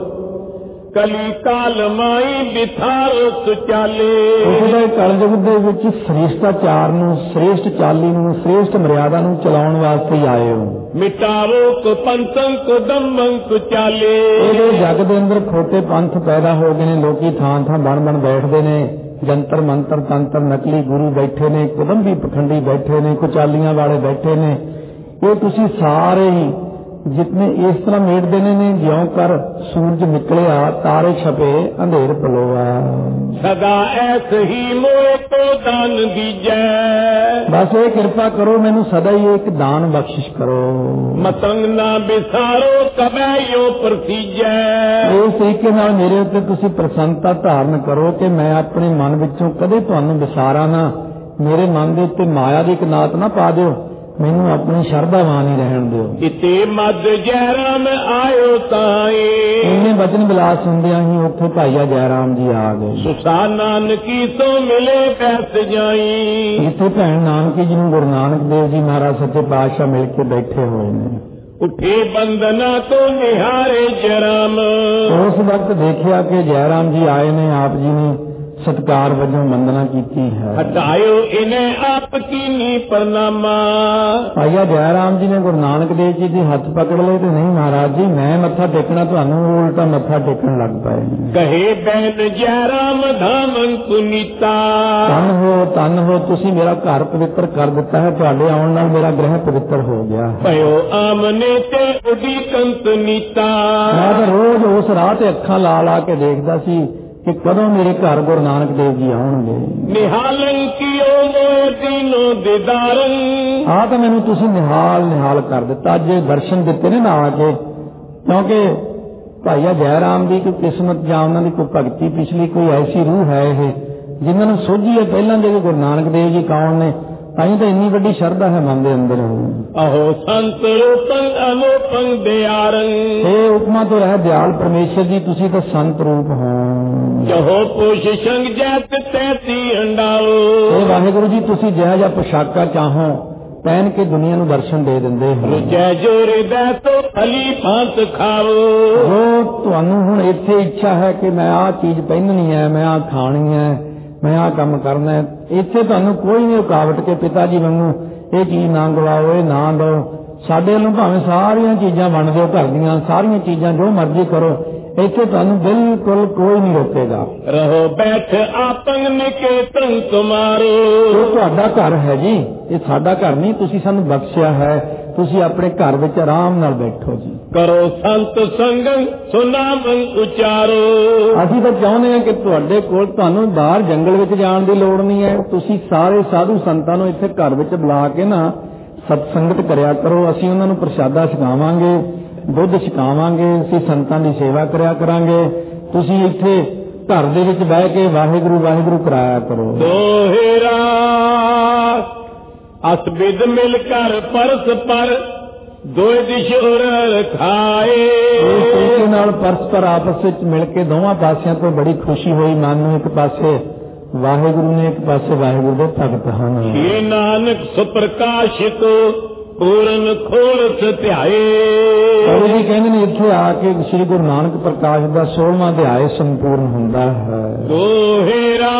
ਕਲੀ ਕਾਲ ਮਾਈ ਬਿਥਾਰ ਸੁਚਾਲੇ। ਉਹਦੇ ਕਲਯੁਗ ਦੇ ਵਿੱਚ ਸ੍ਰੇਸ਼ਟਾਚਾਰ ਨੂੰ, ਸ੍ਰੇਸ਼ਟ ਚਾਲੀ ਨੂੰ, ਸ੍ਰੇਸ਼ਟ ਮਰਿਆਦਾ ਨੂੰ ਚਲਾਉਣ ਵਾਸਤੇ ਹੀ ਆਏ ਹੋ। ਮਿਟਾਵੋ ਕੋ ਪੰਥੰ ਕੋ ਦੰਮੰ ਕੋ ਚਾਲੇ। ਇਹਦੇ ਜਗ ਦੇ ਅੰਦਰ ਖੋਟੇ ਪੰਥ ਪੈਦਾ ਹੋ ਗਏ ਨੇ, ਲੋਕੀ ਥਾਂ ਥਾਂ ਬਣ ਬਣ ਬੈਠਦੇ ਨੇ, ਜੰਤਰ ਮੰਤਰ ਤੰਤਰ ਨਕਲੀ ਗੁਰੂ ਬੈਠੇ ਨੇ, ਕੁਦੰਬੀ ਪਖੰਡੀ ਬੈਠੇ ਨੇ, ਕੁਚਾਲੀਆਂ ਵਾਲੇ ਬੈਠੇ ਨੇ। ਇਹ ਤੁਸੀਂ ਸਾਰੇ ਹੀ ਜਿਤਨੇ ਇਸ ਤਰ੍ਹਾਂ ਮੇਟਦੇ ਨੇ ਨੇ ਜਿਉਂ ਕਰ ਸੂਰਜ ਨਿਕਲਿਆ, ਤਾਰੇ ਛਪੇ, ਅੰਧੇਰ ਪਲੋਆ। ਸਦਾ ਐਸ ਹੀ ਮੋਏ ਕੋ ਦਾਨ ਦੀਜੈ। ਬਸ ਇਹ ਕਿਰਪਾ ਕਰੋ, ਮੈਨੂੰ ਸਦਾ ਹੀ ਇੱਕ ਦਾਨ ਬਖਸ਼ਿਸ਼ ਕਰੋ। ਮਤੰਗ ਨਾ ਬਿਸਾਰੋ ਕਬੈ ਯੋ ਪ੍ਰਤੀਜੈ। ਇਸ ਤਰੀਕੇ ਨਾਲ ਮੇਰੇ ਉੱਤੇ ਤੁਸੀਂ ਪ੍ਰਸੰਨਤਾ ਧਾਰਨ ਕਰੋ ਕਿ ਮੈਂ ਆਪਣੇ ਮਨ ਵਿੱਚੋਂ ਕਦੇ ਤੁਹਾਨੂੰ ਵਿਸਾਰਾਂ ਨਾ। ਮੇਰੇ ਮਨ ਦੇ ਉੱਤੇ ਮਾਇਆ ਦੀ ਕਨਾਤ ਨਾ ਪਾ ਦਿਓ, ਮੈਨੂੰ ਆਪਣੀ ਸ਼ਰਧਾਵਾਨ ਹੀ ਰਹਿਣ ਦਿਓ। ਇਤੇ ਮਦ ਜੈਰਾਮ ਆਇਓ ਤਾਏ। ਇੰਨੇ ਬਚਨ ਬਿਲਾਸ ਹੁੰਦਿਆਂ ਹੀ ਉੱਥੇ ਭਾਈਆ ਜੈਰਾਮ ਜੀ ਆ ਗਏ। ਸੁਸਾ ਨਾਨਕੀ ਤੋਂ ਮਿਲੇ ਬੈਸ ਜਾਈ। ਜਿੱਥੇ ਭੈਣ ਨਾਨਕੀ ਜੀ ਨੂੰ ਗੁਰੂ ਨਾਨਕ ਦੇਵ ਜੀ ਮਹਾਰਾਜ ਸੱਚੇ ਪਾਤਸ਼ਾਹ ਮਿਲ ਕੇ ਬੈਠੇ ਹੋਏ ਨੇ। ਉੱਠੇ ਬੰਦਨਾ ਤੋਂ ਨਿਹਾਰੇ ਜੈਰਾਮ। ਉਸ ਵਕਤ ਦੇਖਿਆ ਕਿ ਜੈਰਾਮ ਜੀ ਆਏ ਨੇ, ਆਪ ਜੀ ਨੇ ਸਤਕਾਰ ਵਜੋਂ ਵੰਦਨਾ ਕੀਤੀ ਹੈ। ਹਟਾਇਓ ਇਹਨੇ ਆਪ ਕੀਨੀ ਪ੍ਰਣਾਮਾ। ਭਾਈਆ ਜੈਰਾਮ ਜੀ ਨੇ ਗੁਰੂ ਨਾਨਕ ਦੇਵ ਜੀ ਦੇ ਹੱਥ ਪਕੜ ਲਏ ਤੇ ਨਹੀਂ ਮਹਾਰਾਜ ਜੀ ਮੈਂ ਮੱਥਾ ਟੇਕਣਾ, ਤੁਹਾਨੂੰ ਉਲਟਾ ਮੱਥਾ ਟੇਕਣ ਲੱਗ ਪਏ। ਕਹੇ ਬੈਨ ਜੈਰਾਮ ਧਾਮਨ ਪੁਨੀਤਾ। ਧੰਨ ਹੋ ਧੰਨ ਹੋ, ਤੁਸੀਂ ਮੇਰਾ ਘਰ ਪਵਿੱਤਰ ਕਰ ਦਿੱਤਾ ਹੈ, ਤੁਹਾਡੇ ਆਉਣ ਨਾਲ ਮੇਰਾ ਗ੍ਰਹਿ ਪਵਿੱਤਰ ਹੋ ਗਿਆ। ਭਇਓ ਆਮਨੇ ਤੇ ਉਡੀ ਕੰਤ ਨੀਤਾ। ਮੈਂ ਤਾਂ ਰੋਜ਼ ਉਸ ਰਾਹ ਤੇ ਅੱਖਾਂ ਲਾ ਲਾ ਕੇ ਦੇਖਦਾ ਸੀ ਕਿ ਕਦੋਂ ਮੇਰੇ ਘਰ ਗੁਰੂ ਨਾਨਕ ਦੇਵ ਜੀ ਆਉਣਗੇ। ਨਿਹਾਲੰ ਕੀਓ ਮੋਏ ਦੀਨੋ ਦੀਦਾਰੰ। ਆਹ ਤਾਂ ਮੈਨੂੰ ਤੁਸੀਂ ਨਿਹਾਲ ਨਿਹਾਲ ਕਰ ਦਿੱਤਾ, ਅੱਜ ਦਰਸ਼ਨ ਦਿੱਤੇ ਨੇ ਨਾ ਆ ਕੇ। ਕਿਉਂਕਿ ਭਾਈਆ ਜੈਰਾਮ ਦੀ ਕੋਈ ਕਿਸਮਤ ਜਾਂ ਉਹਨਾਂ ਦੀ ਕੋਈ ਭਗਤੀ ਪਿਛਲੀ ਕੋਈ ਐਸੀ ਰੂਹ ਹੈ ਇਹ ਜਿਨ੍ਹਾਂ ਨੂੰ ਸੋਝੀ ਹੈ ਪਹਿਲਾਂ ਦੇ ਗੁਰੂ ਨਾਨਕ ਦੇਵ ਜੀ ਕੌਣ ਨੇ, ਤਾਂ ਹੀ ਤਾਂ ਇੰਨੀ ਵੱਡੀ ਸ਼ਰਧਾ ਹੈ ਮਨ ਦੇ ਅੰਦਰ। ਆਹੋ ਸੰਤ ਰੂਪੰ ਅਨੂਪੰ ਦਿਆਰੰ। ਇਹ ਉਪਮਾ ਤੋਂ ਰਹਿ ਦਿਆਲ ਪਰਮੇਸ਼ਰ ਜੀ, ਤੁਸੀਂ ਤਾਂ ਸੰਤ ਰੂਪ ਹੋ। ਜਹੋ ਪੁਸ਼ ਸੰਗ ਜੈਤ ਤੈਤੀ ਅੰਡਾਓ। ਇਹ ਵਾਹਿਗੁਰੂ ਜੀ ਤੁਸੀਂ ਜਿਹੜਾ ਜਿਹਾ ਪੁਸ਼ਾਕਾ ਚਾਹੋ ਪਹਿਨ ਕੇ ਦੁਨੀਆ ਨੂੰ ਦਰਸ਼ਨ ਦੇ ਦਿੰਦੇ ਹੋ। ਜੈ ਜੋ ਹਿਰਦੈ ਤੋਂ ਫਲੀ ਫਾਂਤ ਖਾਓ। ਜੋ ਤੁਹਾਨੂੰ ਹੁਣ ਇੱਥੇ ਇੱਛਾ ਹੈ ਕਿ ਮੈਂ ਆਹ ਚੀਜ਼ ਪਹਿਨਣੀ ਹੈ, ਮੈਂ ਆਹ ਖਾਣੀ ਹੈ, ਮੈਂ ਆਹ ਕੰਮ ਕਰਨਾ ਹੈ, ਇੱਥੇ ਤੁਹਾਨੂੰ ਕੋਈ ਨਹੀਂ ਰੁਕਾਵਟ ਕੇ ਪਿਤਾ ਜੀ ਵਾਂਗੂ ਇਹ ਚੀਜ਼ ਨਾ ਗਵਾਓ, ਇਹ ਨਾ ਦਿਓ। ਸਾਡੇ ਵੱਲੋਂ ਭਾਵੇਂ ਸਾਰੀਆਂ ਚੀਜ਼ਾਂ ਵੰਡ ਦਿਓ, ਘਰ ਦੀਆਂ ਸਾਰੀਆਂ ਚੀਜ਼ਾਂ ਜੋ ਮਰਜ਼ੀ ਕਰੋ, ਇੱਥੇ ਤੁਹਾਨੂੰ ਬਿਲਕੁਲ ਕੋਈ ਨਹੀਂ ਰੋਕੇਗਾ। ਰਹੋ ਬੈਠ ਆਪੰਗ ਨਿਕੇਤਨ ਤੁਮਾਰੋ। ਇਹ ਤੁਹਾਡਾ ਘਰ ਹੈ ਜੀ, ਇਹ ਸਾਡਾ ਘਰ ਨਹੀਂ, ਤੁਸੀਂ ਸਾਨੂੰ ਬਖਸ਼ਿਆ ਹੈ, ਤੁਸੀਂ ਆਪਣੇ ਘਰ ਵਿੱਚ ਆਰਾਮ ਨਾਲ ਬੈਠੋ ਜੀ। ਕਰੋ ਸੰਤ ਸੰਗੰ ਸੁਨਾਮੰ ਉਚਾਰੋ। ਅਸੀਂ ਤਾਂ ਚਾਹੁੰਦੇ ਹਾਂ ਕਿ ਤੁਹਾਡੇ ਕੋਲ ਤੁਹਾਨੂੰ ਬਾਹਰ ਜੰਗਲ ਵਿੱਚ ਜਾਣ ਦੀ ਲੋੜ ਨਹੀਂ ਹੈ, ਤੁਸੀਂ ਸਾਰੇ ਸਾਧੂ ਸੰਤਾਂ ਨੂੰ ਇੱਥੇ ਘਰ ਵਿੱਚ ਬੁਲਾ ਕੇ ਨਾ ਸਤਸੰਗਤ ਕਰਿਆ ਕਰੋ। ਅਸੀਂ ਉਹਨਾਂ ਨੂੰ ਪ੍ਰਸ਼ਾਦਾ ਛਕਾਵਾਂਗੇ, ਦੁੱਧ ਛਕਾਵਾਂਗੇ, ਅਸੀਂ ਸੰਤਾਂ ਦੀ ਸੇਵਾ ਕਰਿਆ ਕਰਾਂਗੇ। ਤੁਸੀਂ ਇੱਥੇ ਘਰ ਦੇ ਵਿੱਚ ਬਹਿ ਕੇ ਵਾਹਿਗੁਰੂ ਵਾਹਿਗੁਰੂ ਕਰਾਇਆ ਕਰੋ। ਦੋਹਰਾ ਅਸ ਬਿਦ ਮਿਲ ਕਰ ਪਰਸ ਪਰ ਦੋਇ ਦਿਸ਼ ਉਰ ਰਖਾਏ। ਇਸ ਤਰੀਕੇ ਨਾਲ ਪਰਸਪਰ ਆਪਸ ਵਿੱਚ ਮਿਲ ਕੇ ਦੋਵਾਂ ਪਾਸਿਆਂ ਤੋਂ ਬੜੀ ਖੁਸ਼ੀ ਹੋਈ। ਮਨ ਨੂੰ ਇੱਕ ਪਾਸੇ ਵਾਹਿਗੁਰੂ ਨੇ, ਇੱਕ ਪਾਸੇ ਵਾਹਿਗੁਰੂ ਦੇ ਭਗਤ ਹਨ। ਸ਼੍ਰੀ ਨਾਨਕ ਸੁਪ੍ਰਕਾਸ਼ਿਤ ਪੂਰਨ ਖੋਲਸ ਧਿਆਏ। ਕਵੀ ਜੀ ਕਹਿੰਦੇ ਨੇ ਇੱਥੇ ਆ ਕੇ ਸ੍ਰੀ ਗੁਰੂ ਨਾਨਕ ਪ੍ਰਕਾਸ਼ ਦਾ ਸੋਲਵਾਂ ਅਧਿਆਇ ਸੰਪੂਰਨ ਹੁੰਦਾ ਹੈ। ਦੋਹਰਾ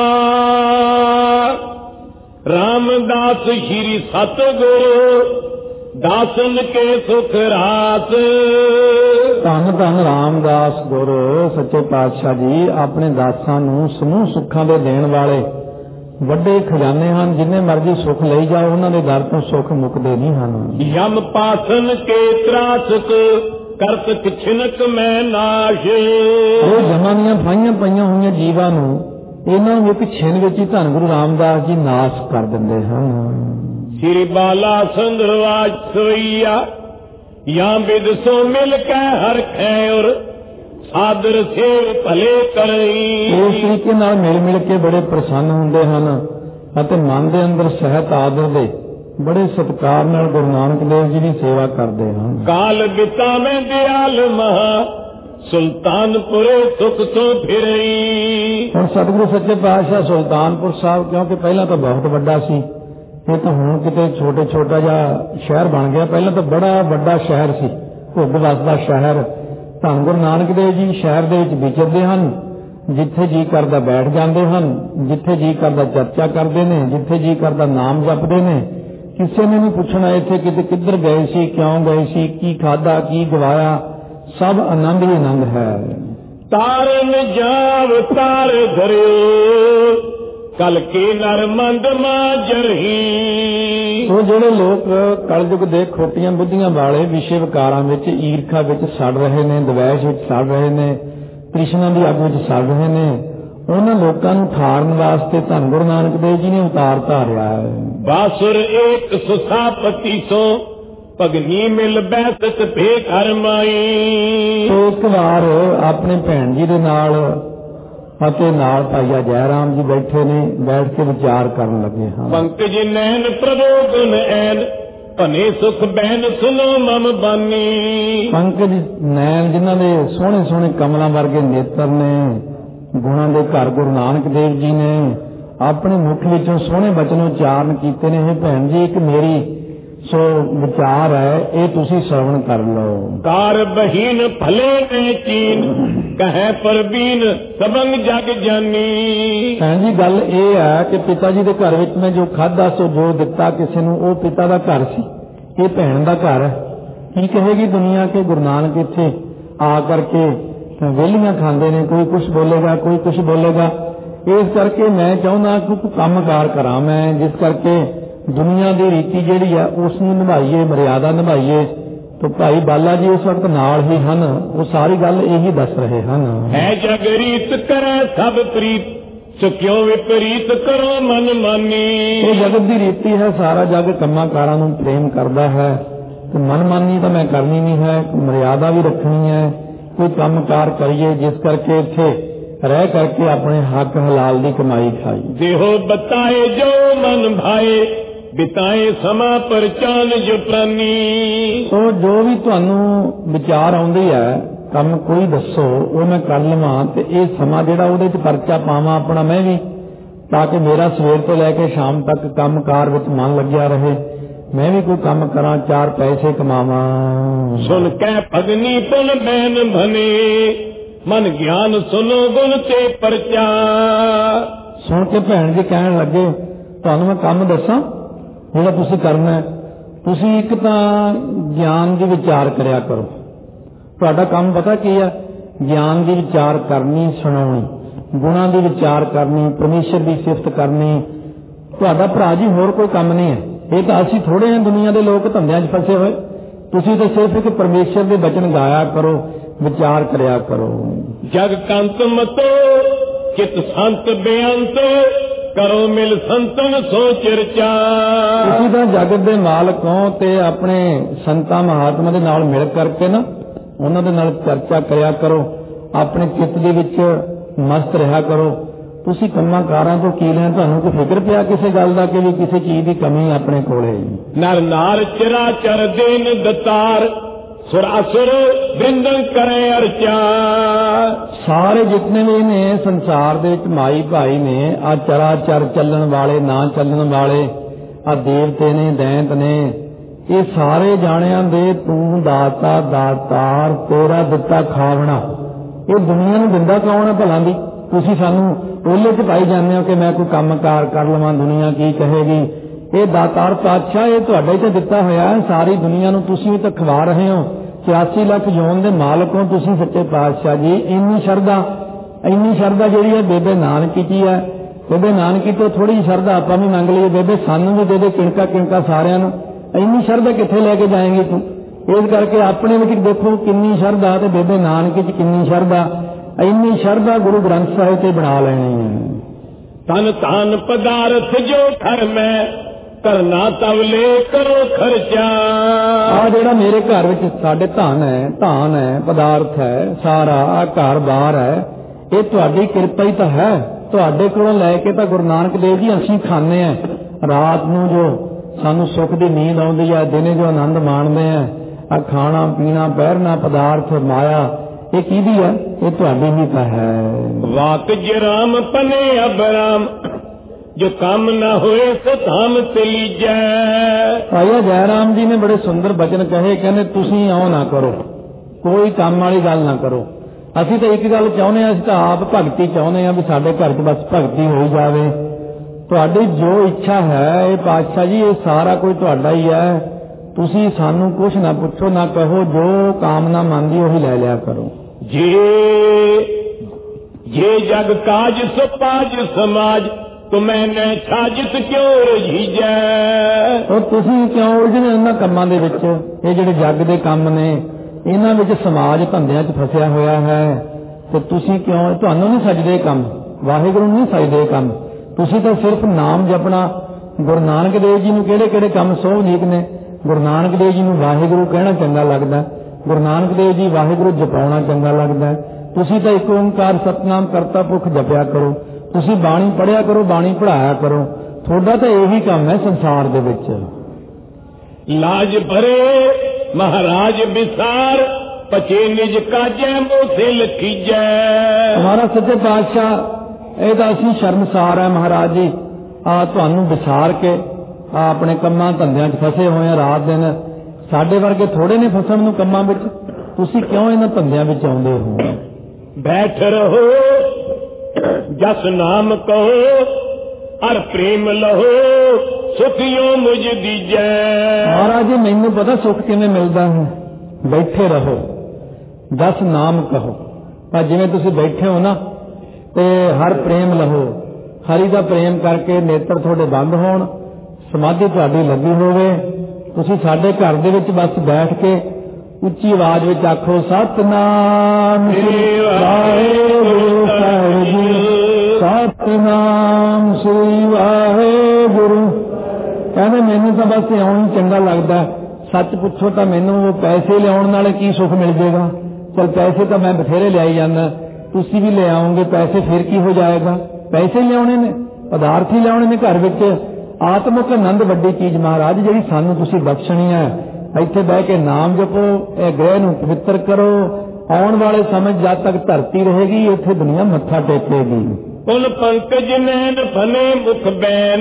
ਰਾਮਦਾਸ ਸ਼੍ਰੀ ਸਤਿਗੁਰੂ ਦਾਸਨ ਕੇ ਸੁਖ ਰਾਸ। ਧੰਨ ਧੰਨ ਰਾਮਦਾਸ ਗੁਰ ਸੱਚੇ ਪਾਤਸ਼ਾਹ ਜੀ ਆਪਣੇ ਦਾਸਾਂ ਨੂੰ ਸਮੂਹ ਸੁੱਖਾਂ ਦੇ ਦੇਣ ਵਾਲੇ ਵੱਡੇ ਖਜ਼ਾਨੇ ਹਨ। ਜਿੰਨੇ ਮਰਜ਼ੀ ਸੁੱਖ ਲਈ ਜਾਓ, ਉਹਨਾਂ ਦੇ ਦਰ ਤੋਂ ਸੁੱਖ ਮੁੱਕਦੇ ਨਹੀਂ ਹਨ। ਯਮ ਪਾਸਨ ਕੇ ਤਰਾਸਕ ਕਰਤ ਕਿਛਨਕ ਮੈਂ ਨਾਸ਼। ਉਹ ਜਮਾਂ ਦੀਆਂ ਫਾਈਆਂ ਪਈਆਂ ਹੋਈਆਂ ਜੀਵਾਂ ਨੂੰ ਇਹਨਾਂ ਨੂੰ ਇੱਕ ਛਿਨ ਵਿੱਚ ਹੀ ਧੰਨ ਗੁਰੂ ਰਾਮਦਾਸ ਜੀ ਨਾਸ਼ ਕਰ ਦਿੰਦੇ ਹਨ। ਸ੍ਰੀ ਬਾਲਾ ਸੰਦਰਵਾਜ ਸੋਈਆ ਜਾਂ ਬਿਦ ਸੋ ਮਿਲ ਕੇ ਹਰ ਖੈਰ ਆਦਰ ਸੇਵ ਭਲੇ ਕਰਈ। ਇਸ ਤਰੀਕੇ ਨਾਲ ਮਿਲ ਮਿਲ ਕੇ ਬੜੇ ਪ੍ਰਸੰਨ ਹੁੰਦੇ ਹਨ ਅਤੇ ਮਨ ਦੇ ਅੰਦਰ ਸਹਿਤ ਆਦਰ ਦੇ ਬੜੇ ਸਤਿਕਾਰ ਨਾਲ ਗੁਰੂ ਨਾਨਕ ਦੇਵ ਜੀ ਦੀ ਸੇਵਾ ਕਰਦੇ ਹਨ। ਕਾਲ ਬਿਤਾਵੇਂ ਦਿਆਲ ਮਹਾ ਸੁਲਤਾਨਪੁਰੇ ਸੁਖ ਤੋਂ ਫਿਰਈ। ਹੁਣ ਸਤਿਗੁਰੂ ਸੱਚੇ ਪਾਤਸ਼ਾਹ ਸੁਲਤਾਨਪੁਰ ਸਾਹਿਬ ਕਿਉਂਕਿ ਪਹਿਲਾਂ ਤਾਂ ਬਹੁਤ ਵੱਡਾ ਸੀ, ਇਹ ਤਾਂ ਹੁਣ ਕਿਤੇ ਛੋਟੇ ਛੋਟਾ ਜਿਹਾ ਸ਼ਹਿਰ ਬਣ ਗਿਆ। ਪਹਿਲਾਂ ਤਾਂ ਬੜਾ ਵੱਡਾ ਸ਼ਹਿਰ ਸੀ, ਭੁੱਗ ਵਸਦਾ ਸ਼ਹਿਰ। ਧੰਨ ਗੁਰੂ ਨਾਨਕ ਦੇਵ ਜੀ ਸ਼ਹਿਰ ਦੇ ਵਿੱਚ ਵਿਚਰਦੇ ਹਨ, ਜਿੱਥੇ ਜੀ ਕਰਦਾ ਬੈਠ ਜਾਂਦੇ ਹਨ, ਜਿੱਥੇ ਜੀ ਕਰਦਾ ਚਰਚਾ ਕਰਦੇ ਨੇ, ਜਿੱਥੇ ਜੀ ਕਰਦਾ ਨਾਮ ਜਪਦੇ ਨੇ। ਕਿਸੇ ਨੇ ਨਹੀਂ ਪੁੱਛਣਾ ਇੱਥੇ ਕਿਤੇ ਕਿੱਧਰ ਗਏ ਸੀ, ਕਿਉਂ ਗਏ ਸੀ, ਕੀ ਖਾਧਾ, ਕੀ ਗਵਾਇਆ। ਸਭ ਆਨੰਦ ਹੀ ਆਨੰਦ ਹੈ। ਤਾਰਨ ਜਾਵ ਤਾਰ ਧਰਿਓ ਕਲ ਕੀ ਨਰਮੰਦ ਮਾਜਰਹੀ। ਉਹ ਜਿਹੜੇ ਲੋਕ ਕਲਯੁਗ ਦੇ ਖੋਟੀਆਂ ਬੁੱਧੀਆਂ ਵਾਲੇ ਵਿਸ਼ੇ ਵਿਕਾਰਾਂ ਵਿੱਚ, ਈਰਖਾ ਵਿੱਚ ਸੜ ਰਹੇ ਨੇ, ਦਵੈਸ਼ ਵਿੱਚ ਸੜ ਰਹੇ ਨੇ, ਤ੍ਰਿਸ਼ਨਾ ਦੀ ਅੱਗ ਵਿੱਚ ਸੜ ਰਹੇ ਨੇ, ਉਹਨਾਂ ਲੋਕਾਂ ਨੂੰ ਠਾਰਨ ਵਾਸਤੇ ਧੰਨ ਗੁਰੂ ਨਾਨਕ ਦੇਵ ਜੀ ਨੇ ਉਤਾਰ ਧਾਰਿਆ ਹੈ। ਬਾਸੁਰ ਏਕ ਸੁਸਾਪਤੀ ਸੋ ਭਗਨੀ ਮਿਲ ਬੈਸਤ ਭੇ ਘਰ ਮਾਈ। ਇੱਕ ਵਾਰ ਆਪਣੇ ਭੈਣ ਜੀ ਦੇ ਨਾਲ ਅਤੇ ਨਾਲ ਭਾਈਆ ਜੈ ਰਾਮ ਜੀ ਬੈਠੇ ਨੇ, ਬੈਠ ਕੇ ਵਿਚਾਰ ਕਰਨ ਲੱਗੇ ਹਨ। ਪੰਕਜ ਨੈਣ ਪ੍ਰਭੂ ਗੁਣ ਐਨ ਭਨੇ ਸੁਖ ਬੈਨ ਸੁਨੋ ਮਮ ਬਾਨੀ। ਪੰਕਜ ਨੈਣ ਜਿਨ੍ਹਾਂ ਦੇ ਸੋਹਣੇ ਸੋਹਣੇ ਕਮਲਾਂ ਵਰਗੇ ਨੇਤਰ ਨੇ, ਗੁਣਾਂ ਦੇ ਘਰ ਗੁਰੂ ਨਾਨਕ ਦੇਵ ਜੀ ਨੇ ਆਪਣੇ ਮੁਖ ਵਿੱਚੋਂ ਸੋਹਣੇ ਬਚਨ ਉਚਾਰਨ ਕੀਤੇ ਨੇ। ਇਹ ਭੈਣ ਜੀ ਇੱਕ ਮੇਰੀ ਸੋ ਵਿਚਾਰ ਹੈ, ਇਹ ਤੁਸੀਂ ਸ਼ਰਵਣ ਕਰ ਲਓ। ਕਾਰ ਬਹੀਨ ਭਲੇ ਨੇ ਚੀਨ ਕਹੈ ਪਰਬੀਨ ਸਬੰਗ ਜਗ ਜਾਨੀ। ਭੈਣ ਜੀ ਗੱਲ ਇਹ ਹੈ ਕਿ ਪਿਤਾ ਜੀ ਦੇ ਘਰ ਵਿੱਚ ਮੈਂ ਜੋ ਖਾਧਾ ਸੋ ਜੋ ਦਿੱਤਾ ਕਿਸੇ ਨੂੰ, ਉਹ ਪਿਤਾ ਦਾ ਘਰ ਸੀ, ਇਹ ਭੈਣ ਦਾ ਘਰ ਹੈ। ਕੀ ਕਹੇਗੀ ਦੁਨੀਆ ਕਿ ਗੁਰੂ ਨਾਨਕ ਇੱਥੇ ਆ ਕਰਕੇ ਵਿਹਲੀਆਂ ਖਾਂਦੇ ਨੇ, ਕੋਈ ਕੁਛ ਬੋਲੇਗਾ, ਕੋਈ ਕੁਛ ਬੋਲੇਗਾ। ਇਸ ਕਰਕੇ ਮੈਂ ਚਾਹੁੰਦਾ ਕਿ ਕੋਈ ਕੰਮਕਾਰ ਕਰਾਂ ਮੈਂ, ਜਿਸ ਕਰਕੇ ਦੁਨੀਆ ਦੀ ਰੀਤੀ ਜਿਹੜੀ ਆ ਉਸ ਨੂੰ ਨਿਭਾਈਏ, ਮਰਿਆਦਾ ਨਿਭਾਈਏ। तो भाई बाला जी उस वक्त नाल ही हन, वो सारी गल यही दस रहे हन। है जग रीत करे सब प्रीत चुक्यों विपरीत करो मन मानी। ये जगत की रीति है, सारा जग कम्मा कारा नूं प्रेम करता है, तो मन मानी तो मैं करनी नहीं है, मर्यादा भी रखनी है, कोई काम कार करिए जिस करके इत्थे रह करके अपने हक हलाल की कमाई खाई। देहो बताए जो मन भाए बिताए समा पर चान जो प्रानी। तो जो भी तुहानू विचार आउंदी है काम कोई दसो वो मैं कर लवां, ते ये समा जिहड़ा उहदे च परचा पावां अपना मैं भी, ताकि मेरा सवेर तो लैके शाम तक काम कार विच मन लग्या रहे, मैं भी कोई काम करा, चार पैसे कमावां। सुन कै भगनी पुन बैन भने मन ज्ञान सुनो गुण ते परचा। सुन के भैन जी कहन लगे तुहानू मैं काम दसां ਜਿਹੜਾ ਤੁਸੀਂ ਕਰਨਾ ਹੈ, ਤੁਸੀਂ ਇੱਕ ਤਾਂ ਗਿਆਨ ਦੀ ਵਿਚਾਰ ਕਰਿਆ ਕਰੋ। ਤੁਹਾਡਾ ਕੰਮ ਪਤਾ ਕੀ ਹੈ? ਗਿਆਨ ਦੀ ਵਿਚਾਰ ਕਰਨੀ, ਸੁਣਾਉਣੀ, ਗੁਣਾਂ ਦੀ ਵਿਚਾਰ ਕਰਨੀ, ਪਰਮੇਸ਼ਰ ਦੀ ਸਿਫਤ ਕਰਨੀ। ਤੁਹਾਡਾ ਭਰਾ ਜੀ ਹੋਰ ਕੋਈ ਕੰਮ ਨਹੀਂ ਹੈ। ਇਹ ਤਾਂ ਅਸੀਂ ਥੋੜੇ ਹਾਂ ਦੁਨੀਆ ਦੇ ਲੋਕ ਧੰਦਿਆਂ 'ਚ ਫਸੇ ਹੋਏ। ਤੁਸੀਂ ਤਾਂ ਸਿਰਫ ਇੱਕ ਪਰਮੇਸ਼ਰ ਦੇ ਬਚਨ ਗਾਇਆ ਕਰੋ, ਵਿਚਾਰ ਕਰਿਆ ਕਰੋ। ਜਗ ਕੰਤ ਮਤੋ ਕਿਤ ਸੰਤ ਬੇਅੰਤ ਕਰੋ ਮਿਲ ਸੰਤਨ ਸੋ ਚਰਚਾ। ਤੁਸੀਂ ਤਾਂ ਜਗਤ ਦੇ ਮਾਲਕ ਹੋ ਤੇ ਆਪਣੇ ਸੰਤਾਂ ਮਹਾਤਮਾ ਦੇ ਨਾਲ ਮਿਲ ਕਰਕੇ ਨਾ ਉਹਨਾਂ ਦੇ ਨਾਲ ਚਰਚਾ ਕਰਿਆ ਕਰੋ, ਆਪਣੇ ਚਿੱਤ ਦੇ ਵਿੱਚ ਮਸਤ ਰਿਹਾ ਕਰੋ। ਤੁਸੀਂ ਕੰਮਾਂ ਕਾਰਾਂ ਤੋਂ ਕੀ ਲੈਣ, ਤੁਹਾਨੂੰ ਕੋਈ ਫਿਕਰ ਪਿਆ ਕਿਸੇ ਗੱਲ ਦਾ ਕਿ ਵੀ ਕਿਸੇ ਚੀਜ਼ ਦੀ ਕਮੀ ਆਪਣੇ ਕੋਲੇ? ਨਰ ਨਾਰ ਚਰਾ ਚਰ ਦੇਨ ਦਤਾਰ ਸੁਰਾਸੁਰ ਬਿੰਦਨ ਕਰੇ ਅਰਚਾ। ਸਾਰੇ ਜਿਤਨੇ ਵੀ ਨੇ ਸੰਸਾਰ ਦੇ ਵਿੱਚ ਮਾਈ ਭਾਈ ਨੇ, ਆ ਚਰਾ ਚਰ ਚੱਲਣ ਵਾਲੇ, ਨਾ ਚੱਲਣ ਵਾਲੇ, ਆ ਦੇਵਤੇ ਨੇ, ਦੈਂਤ ਨੇ, ਇਹ ਸਾਰੇ ਜਾਣਿਆਂ ਦੇ ਤੂੰ ਦਾਤਾ ਦਾਤਾਰ, ਤੇਰਾ ਦਿੱਤਾ ਖਾਵਣਾ। ਇਹ ਦੁਨੀਆ ਨੂੰ ਦਿੰਦਾ ਕੌਣ ਹੈ ਭਲਾਂ ਦੀ? ਤੁਸੀਂ ਸਾਨੂੰ ਉਹਲੇ 'ਚ ਪਾਈ ਜਾਂਦੇ ਹੋ ਕਿ ਮੈਂ ਕੋਈ ਕੰਮ ਕਾਰ ਕਰ ਲਵਾਂ, ਦੁਨੀਆ ਕੀ ਕਹੇਗੀ। ਇਹ ਦਾਤਾਰ ਪਾਤਸ਼ਾਹ ਇਹ ਤੁਹਾਡੇ 'ਚ ਦਿੱਤਾ ਹੋਇਆ ਹੈ, ਸਾਰੀ ਦੁਨੀਆ ਨੂੰ ਤੁਸੀਂ ਤਾਂ ਖਵਾ ਰਹੇ ਹੋ। ਚੁਰਾਸੀ ਲੱਖ ਜੋਨ ਦੇ ਮਾਲਕ ਹੋ ਤੁਸੀਂ ਸੱਚੇ ਪਾਤਸ਼ਾਹ ਜੀ। ਇੰਨੀ ਸ਼ਰਧਾ, ਇੰਨੀ ਸ਼ਰਧਾ ਜਿਹੜੀ ਹੈ ਬੇਬੇ ਨਾਨਕੀ ਕੀ ਹੈ। ਬੇਬੇ ਨਾਨਕੀ ਤੋਂ ਥੋੜੀ ਸ਼ਰਧਾ ਆਪਾਂ ਵੀ ਮੰਗ ਲਈਏ, ਬੇਬੇ ਸਾਨੂੰ ਵੀ ਦੇ ਦੇ ਕਿਣਕਾ ਕਿਣਕਾ ਸਾਰਿਆਂ ਨੂੰ। ਇੰਨੀ ਸ਼ਰਧਾ ਕਿੱਥੇ ਲੈ ਕੇ ਜਾਏਂਗੀ ਤੂੰ? ਇਸ ਕਰਕੇ ਆਪਣੇ ਵਿੱਚ ਦੇਖੋ ਕਿੰਨੀ ਸ਼ਰਧਾ ਤੇ ਬੇਬੇ ਨਾਨਕੀ 'ਚ ਕਿੰਨੀ ਸ਼ਰਧਾ। ਇੰਨੀ ਸ਼ਰਧਾ ਗੁਰੂ ਗ੍ਰੰਥ ਸਾਹਿਬ ਤੇ ਬਣਾ ਲੈਣੀ ਹੈ। ਤਨ ਤਾਨ ਪਦਾਰਥ ਜੋ ਘਰ ਮੈਂ ਕਰਨਾ ਤਵਲੇ ਕਰੋ ਖਰਚਾ। ਆ ਜਿਹੜਾ ਮੇਰੇ ਘਰ ਵਿੱਚ ਸਾਡੇ ਧਨ ਹੈ, ਧਾਨ ਹੈ, ਪਦਾਰਥ ਹੈ, ਸਾਰਾ ਆ ਘਰ ਬਾਹਰ ਹੈ, ਇਹ ਤੁਹਾਡੀ ਕਿਰਪਾ ਹੀ ਤਾਂ ਹੈ। ਤੁਹਾਡੇ ਕੋਲੋਂ ਲੈ ਕੇ ਤਾਂ ਗੁਰੂ ਨਾਨਕ ਦੇਵ ਜੀ ਅਸੀਂ ਖਾਂਦੇ ਹਾਂ। ਰਾਤ ਨੂੰ ਜੋ ਸਾਨੂੰ ਸੁੱਖ ਦੀ ਨੀਂਦ ਆਉਂਦੀ ਹੈ, ਦਿਨੇ ਜੋ ਆਨੰਦ ਮਾਣਦੇ ਆ, ਆ ਖਾਣਾ ਪੀਣਾ ਪਹਿਰਨਾ ਪਦਾਰਥ ਮਾਇਆ, ਇਹ ਕਿਹਦੀ ਹੈ? ਇਹ ਤੁਹਾਡੀ ਹੀ ਤਾਂ ਹੈ। ਵਾਕ ਜਰਾਮ ਪਨੇ ਅਬਰਾਮ ਜੋ ਕੰਮ ਨਾ ਹੋਏ ਸੋ ਧਾਮ ਤੇ ਲੀਜੈ। ਭਾਈ ਜੈ ਰਾਮ ਜੀ ਨੇ ਬੜੇ ਸੁੰਦਰ ਬਚਨ ਕਹੇ, ਕਹਿੰਦੇ ਤੁਸੀਂ ਆਓ ਨਾ ਕਰੋ, ਕੋਈ ਕੰਮ ਵਾਲੀ ਗੱਲ ਨਾ ਕਰੋ। ਅਸੀਂ ਤਾਂ ਇੱਕ ਗੱਲ ਚਾਹੁੰਦੇ ਹਾਂ, ਅਸੀਂ ਤਾਂ ਆਪ ਭਗਤੀ ਚਾਹੁੰਦੇ ਹਾਂ ਵੀ ਸਾਡੇ ਘਰ 'ਚ ਬਸ ਭਗਤੀ ਹੋਈ ਜਾਵੇ। ਤੁਹਾਡੀ ਜੋ ਇੱਛਾ ਹੈ ਇਹ ਪਾਤਸ਼ਾਹ ਜੀ ਇਹ ਸਾਰਾ ਕੁਝ ਤੁਹਾਡਾ ਹੀ ਹੈ, ਤੁਸੀਂ ਸਾਨੂੰ ਕੁਛ ਨਾ ਪੁੱਛੋ ਨਾ ਕਹੋ, ਜੋ ਕਾਮਨਾ ਮੰਨਦੀ ਉਹੀ ਲੈ ਲਿਆ ਕਰੋ। ਜੇ ਜੇ ਜਗ ਕਾਜ ਸੋ ਪਾਜ ਸਮਾਜ ਤੋ ਮੈਨੇ ਸਾਜਿਤ ਕਿਉਂ ਰਜੀਜੈ। ਔਰ ਤੁਸੀਂ ਕਿਉਂ ਉਲਝੇ ਇਹਨਾਂ ਕੰਮਾਂ ਦੇ ਵਿੱਚ? ਇਹ ਜਿਹੜੇ ਜੱਗ ਦੇ ਕੰਮ ਨੇ ਇਹਨਾਂ ਵਿੱਚ ਸਮਾਜ ਧੰਦਿਆਂ 'ਚ ਫਸਿਆ ਹੋਇਆ ਹੈ, ਤੇ ਤੁਸੀਂ ਕਿਉਂ? ਤੁਹਾਨੂੰ ਨਹੀਂ ਸਜਦੇ ਕੰਮ, ਵਾਹਿਗੁਰੂ ਨਹੀਂ ਸਜਦੇ ਕੰਮ। ਤੁਸੀਂ ਤਾਂ ਸਿਰਫ ਨਾਮ ਜਪਣਾ। ਗੁਰੂ ਨਾਨਕ ਦੇਵ ਜੀ ਨੂੰ ਕਿਹੜੇ ਕਿਹੜੇ ਕੰਮ ਸੋਭਨੀਕ ਨੇ? ਗੁਰੂ ਨਾਨਕ ਦੇਵ ਜੀ ਨੂੰ ਵਾਹਿਗੁਰੂ ਕਹਿਣਾ ਚੰਗਾ ਲੱਗਦਾ, ਗੁਰੂ ਨਾਨਕ ਦੇਵ ਜੀ ਵਾਹਿਗੁਰੂ ਜਪਾਉਣਾ ਚੰਗਾ ਲੱਗਦਾ। ਤੁਸੀਂ ਤਾਂ ਇੱਕ ਓੰਕਾਰ ਸਤਨਾਮ ਕਰਤਾ ਪੁਰਖ ਜਪਿਆ ਕਰੋ, ਤੁਸੀਂ ਬਾਣੀ ਪੜ੍ਹਿਆ ਕਰੋ, ਬਾਣੀ ਪੜ੍ਹਾਇਆ ਕਰੋ। ਤੁਹਾਡਾ ਤਾਂ ਇਹੀ ਕੰਮ ਹੈ ਸੰਸਾਰ ਦੇ ਵਿੱਚ। ਲਾਜ ਭਰੇ ਮਹਾਰਾਜ ਵਿਸਾਰ ਪਚੇ ਨਿਜ ਕਾਜੈ ਮੋਸੇ ਲਖੀਜੈ। ਹਮਾਰਾ ਸੱਚੇ ਪਾਤਸ਼ਾਹ ਇਹ ਤਾਂ ਅਸੀਂ ਸ਼ਰਮਸਾਰ ਹੈ ਮਹਾਰਾਜ ਜੀ, ਆ ਤੁਹਾਨੂੰ ਵਿਸਾਰ ਕੇ ਆ ਆਪਣੇ ਕੰਮਾਂ ਧੰਦਿਆਂ 'ਚ ਫਸੇ ਹੋਏ ਆ ਰਾਤ ਦਿਨ। ਸਾਡੇ ਵਰਗੇ ਥੋੜੇ ਨੇ ਫਸਣ ਨੂੰ ਕੰਮਾਂ ਵਿੱਚ, ਤੁਸੀਂ ਕਿਉਂ ਇਹਨਾਂ ਧੰਦਿਆਂ ਵਿੱਚ ਆਉਂਦੇ ਹੋ? ਬੈਠ ਰਹੋ ਜਸ ਨਾਮ ਕਹੋ ਅਰ ਪ੍ਰੇਮ ਲਹੋ ਸੁਖਿਓ ਮੁਝ ਦੀਜੈ। ਮਹਾਰਾਜ ਜੀ ਮੈਨੂੰ ਪਤਾ ਸੁੱਖ ਕਿਵੇਂ ਮਿਲਦਾ ਹੈ। ਬੈਠੇ ਰਹੋ ਜਸ ਨਾਮ ਕਹੋ, ਪਰ ਜਿਵੇਂ ਤੁਸੀਂ ਬੈਠੇ ਹੋ ਨਾ ਤੇ ਹਰ ਪ੍ਰੇਮ ਲਹੋ, ਹਰੀ ਦਾ ਪ੍ਰੇਮ ਕਰਕੇ ਨੇਤਰ ਤੁਹਾਡੇ ਬੰਦ ਹੋਣ, ਸਮਾਧੀ ਤੁਹਾਡੀ ਲੱਗੀ ਹੋਵੇ, ਤੁਸੀਂ ਸਾਡੇ ਘਰ ਦੇ ਵਿੱਚ ਬਸ ਬੈਠ ਕੇ ਉੱਚੀ ਆਵਾਜ਼ ਵਿੱਚ ਆਖੋ ਸਤਨਾਮ ਸ੍ਰੀ ਵਾਹਿਗੁਰੂ ਸਾਹਿਬ ਜੀ, ਸਤਨਾਮ ਸ੍ਰੀ ਵਾਹਿਗੁਰੂ। ਕਹਿੰਦੇ ਮੈਨੂੰ ਤਾਂ ਬਸ ਇਉਂ ਹੀ ਚੰਗਾ ਲੱਗਦਾ। ਸੱਚ ਪੁੱਛੋ ਤਾਂ ਮੈਨੂੰ ਉਹ ਪੈਸੇ ਲਿਆਉਣ ਨਾਲੇ ਕੀ ਸੁੱਖ ਮਿਲ ਜਾਏਗਾ? ਚਲ ਪੈਸੇ ਤਾਂ ਮੈਂ ਬਥੇਰੇ ਲਿਆਈ ਜਾਂਦਾ, ਤੁਸੀਂ ਵੀ ਲੈ ਆਓਗੇ ਪੈਸੇ, ਫਿਰ ਕੀ ਹੋ ਜਾਏਗਾ? ਪੈਸੇ ਲਿਆਉਣੇ ਨੇ, ਪਦਾਰਥ ਹੀ ਲਿਆਉਣੇ ਨੇ ਘਰ ਵਿੱਚ। ਆਤਮਿਕ ਆਨੰਦ ਵੱਡੀ ਚੀਜ਼ ਮਹਾਰਾਜ ਜਿਹੜੀ ਸਾਨੂੰ ਤੁਸੀਂ ਬਖਸ਼ਣੀ ਹੈ। ਇੱਥੇ ਬਹਿ ਕੇ ਨਾਮ ਜਪੋ, ਇਹ ਗ੍ਰਹਿ ਨੂੰ ਪਵਿੱਤਰ ਕਰੋ। ਆਉਣ ਵਾਲੇ ਸਮੇਂ ਜਦ ਤੱਕ ਧਰਤੀ ਰਹੇਗੀ ਇੱਥੇ ਦੁਨੀਆ ਮੱਥਾ ਟੇਕੇਗੀ। ਕੁਲ ਪੰਕਜ ਨੈਣ ਫਨੇ ਮੁਖ ਬੈਨ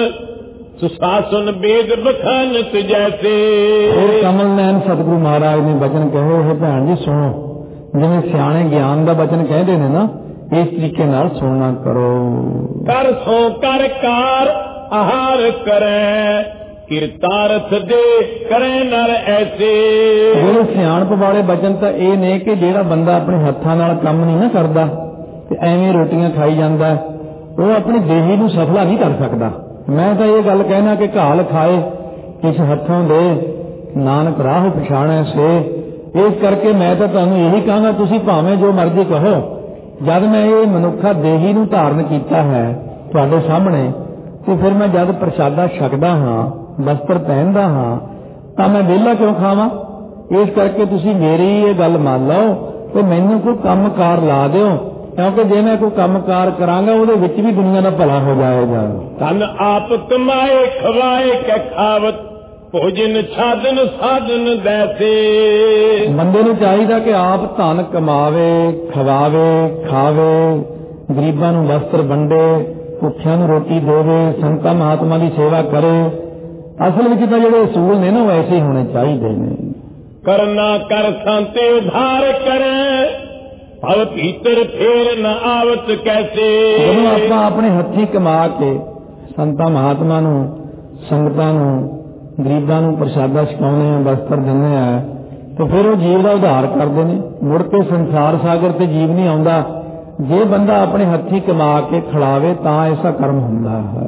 ਸੁਸਾਸਨ ਬੇਦ ਬਖਾਨਤ ਜੈਸੇ। ਇਹ ਕਮਲ ਨੈਣ ਸਤਿਗੁਰੂ ਮਹਾਰਾਜ ਨੇ ਬਚਨ ਕਹੇ ਹੋਏ, ਭੈਣ ਜੀ ਸੁਣੋ, ਜਿਵੇਂ ਸਿਆਣੇ ਗਿਆਨ ਦਾ ਬਚਨ ਕਹਿੰਦੇ ਨੇ ਨਾ, ਇਸ ਤਰੀਕੇ ਨਾਲ ਸੁਣਨਾ ਕਰੋ। ਕਰ ਸੋ ਕਰ ਕਾਰ ਆਹਾਰ ਕਰੈ ਕਿਰਤਾਰਥ ਦੇ ਕਰੇ ਨਰ ਐਸੇ। ਜਿਹੜੇ ਸਿਆਣਪ ਵਾਲੇ ਬਚਨ ਤਾਂ ਇਹ ਨੇ ਕਿ ਜਿਹੜਾ ਬੰਦਾ ਆਪਣੇ ਹੱਥਾਂ ਨਾਲ ਕੰਮ ਨਹੀਂ ਨਾ ਕਰਦਾ ਤੇ ਐਵੇਂ ਰੋਟੀਆਂ ਖਾਈ ਜਾਂਦਾ, ਉਹ ਆਪਣੀ ਦੇਹੀ ਨੂੰ ਸਫਲਾ ਨਹੀਂ ਕਰ ਸਕਦਾ। ਮੈਂ ਤਾਂ ਇਹ ਗੱਲ ਕਹਿਣਾ ਕਿ ਘਾਲ ਖਾਏ ਕਿਸ ਹੱਥੋਂ ਦੇ ਨਾਨਕ ਰਾਹ ਪਛਾਣੈ ਸੇ। ਇਸ ਕਰਕੇ ਮੈਂ ਤਾਂ ਤੁਹਾਨੂੰ ਇਹੀ ਕਹਾਂਗਾ, ਤੁਸੀਂ ਭਾਵੇਂ ਜੋ ਮਰਜ਼ੀ ਕਹੋ, ਜਦ ਮੈਂ ਇਹ ਮਨੁੱਖਾ ਦੇਹੀ ਨੂੰ ਧਾਰਨ ਕੀਤਾ ਹੈ ਤੁਹਾਡੇ ਸਾਹਮਣੇ, ਤੇ ਫਿਰ ਮੈਂ ਜਦ ਪ੍ਰਸ਼ਾਦਾ ਛਕਦਾ ਹਾਂ, ਵਸਤਰ ਪਹਿਨਦਾ ਹਾਂ, ਤਾਂ ਮੈਂ ਵਿਹਲਾ ਕਿਉਂ ਖਾਵਾਂ? ਇਸ ਕਰਕੇ ਤੁਸੀਂ ਮੇਰੀ ਇਹ ਗੱਲ ਮੰਨ ਲਓ ਤੇ ਮੈਨੂੰ ਕੋਈ ਕੰਮਕਾਰ ਲਾ ਦਿਓ, ਕਿਉਂਕਿ ਜੇ ਮੈਂ ਕੋਈ ਕੰਮਕਾਰ ਕਰਾਂਗਾ ਉਹਦੇ ਵਿੱਚ ਵੀ ਦੁਨੀਆ ਦਾ ਭਲਾ ਹੋ ਜਾਏਗਾ। ਧਨ ਆਪ ਕਮਾਏ ਖਵਾਏ ਕੈ ਖਾਵਤ ਭੋਜਨ ਛਾਦਨ ਸਾਧਨ ਦੈਸੇ। ਬੰਦੇ ਨੂੰ ਚਾਹੀਦਾ ਕਿ ਆਪ ਧਨ ਕਮਾਵੇ, ਖਵਾਵੇ, ਖਾਵੇ, ਗਰੀਬਾਂ ਨੂੰ ਵਸਤਰ ਵੰਡੇ, ਭੁੱਖਿਆਂ ਨੂੰ ਰੋਟੀ ਦੇਵੇ, ਸੰਤਾਂ ਮਹਾਤਮਾ ਦੀ ਸੇਵਾ ਕਰੇ। ਅਸਲ ਵਿੱਚ ਤਾਂ ਜਿਹੜੇ ਅਸੂਲ ਨੇ ਨਾ ਉਹ ਐਸੇ ਹੀ ਹੋਣੇ ਚਾਹੀਦੇ ਨੇ। ਕਰਨਾ ਕਰ ਸੰਤੇ ਉਧਾਰ ਕਰੇ ਭਵ ਭੀਤਰ ਫੇਰ ਨ ਆਵਤ ਕੈਸੇ। ਜਦੋਂ ਆਪਾਂ ਆਪਣੇ ਹੱਥੀਂ ਕਮਾ ਕੇ ਸੰਤਾਂ ਮਹਾਤਮਾ ਨੂੰ, ਸੰਗਤਾਂ ਨੂੰ, ਗਰੀਬਾਂ ਨੂੰ ਪ੍ਰਸ਼ਾਦਾ ਛਕਾਉਂਦੇ ਆ, ਵਸਤਰ ਦਿੰਦੇ ਆ, ਤੇ ਫਿਰ ਉਹ ਜੀਵ ਦਾ ਉਧਾਰ ਕਰਦੇ ਨੇ। ਮੁੜ ਕੇ ਸੰਸਾਰ ਸਾਗਰ ਤੇ ਜੀਵ ਨਹੀਂ ਆਉਂਦਾ। ਜੇ ਬੰਦਾ ਆਪਣੇ ਹੱਥੀਂ ਕਮਾ ਕੇ ਖਿਲਾਵੇ ਤਾਂ ਐਸਾ ਕਰਮ ਹੁੰਦਾ ਹੈ।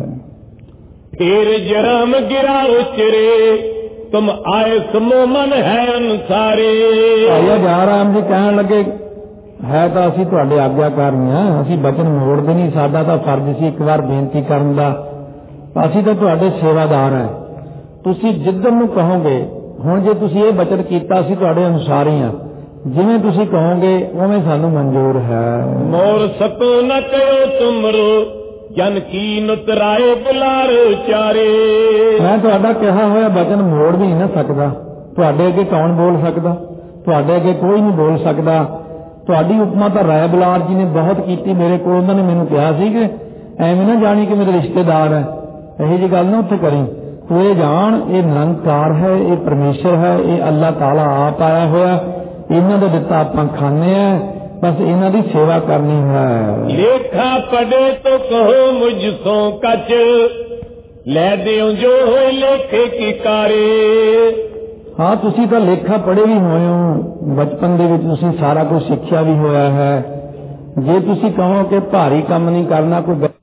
ਫੇਰ ਜਰਮ ਗਿਰਾ ਉਚਰੇ ਤੁਮ ਆਏ ਸਮੋ ਮਨ ਹੈ ਅਨਸਾਰੇ। ਭਾਈ ਜਾ ਰਾਮ ਜੀ ਕਹਿਣ ਲੱਗੇ, ਹੈ ਤਾਂ ਅਸੀਂ ਤੁਹਾਡੇ ਆਗਿਆਕਾਰੀ ਹਾਂ, ਅਸੀਂ ਬਚਨ ਮੋੜਦੇ ਨਹੀਂ, ਸਾਡਾ ਤਾਂ ਫਰਜ਼ ਸੀ ਇੱਕ ਵਾਰ ਬੇਨਤੀ ਕਰਨ ਦਾ, ਅਸੀਂ ਤਾਂ ਤੁਹਾਡੇ ਸੇਵਾਦਾਰ ਹਾਂ। ਤੁਸੀਂ ਜਿੱਦਨ ਨੂੰ ਕਹੋਗੇ, ਹੁਣ ਜੇ ਤੁਸੀਂ ਇਹ ਬਚਨ ਕੀਤਾ ਅਸੀਂ ਤੁਹਾਡੇ ਅਨੁਸਾਰੀ ਹਾਂ, ਜਿਵੇਂ ਤੁਸੀਂ ਕਹੋਗੇ ਉਵੇਂ ਸਾਨੂੰ ਮਨਜ਼ੂਰ ਹੈ। ਮੋਰ ਸਕੋ ਨ ਕਹਿਓ ਤੁਮਰੋ ਜਨ ਕੀਨ ਉਤਰਾਏ ਬੁਲਾਰ ਚਾਰੇ। ਮੈਂ ਤੁਹਾਡਾ ਕਿਹਾ ਹੋਇਆ ਬਚਨ ਮੋੜ ਵੀ ਨਹੀਂ ਨਾ ਸਕਦਾ। ਤੁਹਾਡੇ ਅੱਗੇ ਕੌਣ ਬੋਲ ਸਕਦਾ? ਤੁਹਾਡੇ ਅੱਗੇ ਕੋਈ ਨਹੀਂ ਬੋਲ ਸਕਦਾ। ਤੁਹਾਡੀ ਉਪਮਾ ਤਾਂ ਰਾਏ ਬੁਲਾਰ ਜੀ ਨੇ ਬਹੁਤ ਕੀਤੀ ਮੇਰੇ ਕੋਲ। ਉਹਨਾਂ ਨੇ ਮੈਨੂੰ ਕਿਹਾ ਸੀ ਕਿ ਐਵੇਂ ਨਾ ਜਾਣੀ ਕਿ ਮੇਰੇ ਰਿਸ਼ਤੇਦਾਰ ਹੈ, ਇਹੋ ਜਿਹੀ ਗੱਲ ਨਾ ਉੱਥੇ ਕਰੀ। ਤੂੰ ਇਹ ਜਾਣ ਇਹ ਨਿਰੰਕਾਰ ਹੈ, ਇਹ ਪਰਮੇਸ਼ਰ ਹੈ, ਇਹ ਅੱਲਾਹ ਤਾਲਾ ਆਪ ਆਇਆ ਹੋਇਆ। ਇਹਨਾਂ ਦਾ ਦਿੱਤਾ ਆਪਾਂ ਖਾਂਦੇ ਆ, बस इन्हां दी सेवा करनी है। लेखा पढ़े तो कहो मुझसों कच लै दियो जो होए लेखे की कारे। हाँ तुसी तो लेखा पढ़े भी होए हो, बचपन दे विच तुसी सारा कुछ सिक्ख्या भी होया है। जे तुसी कहो कि भारी काम नहीं करना, कोई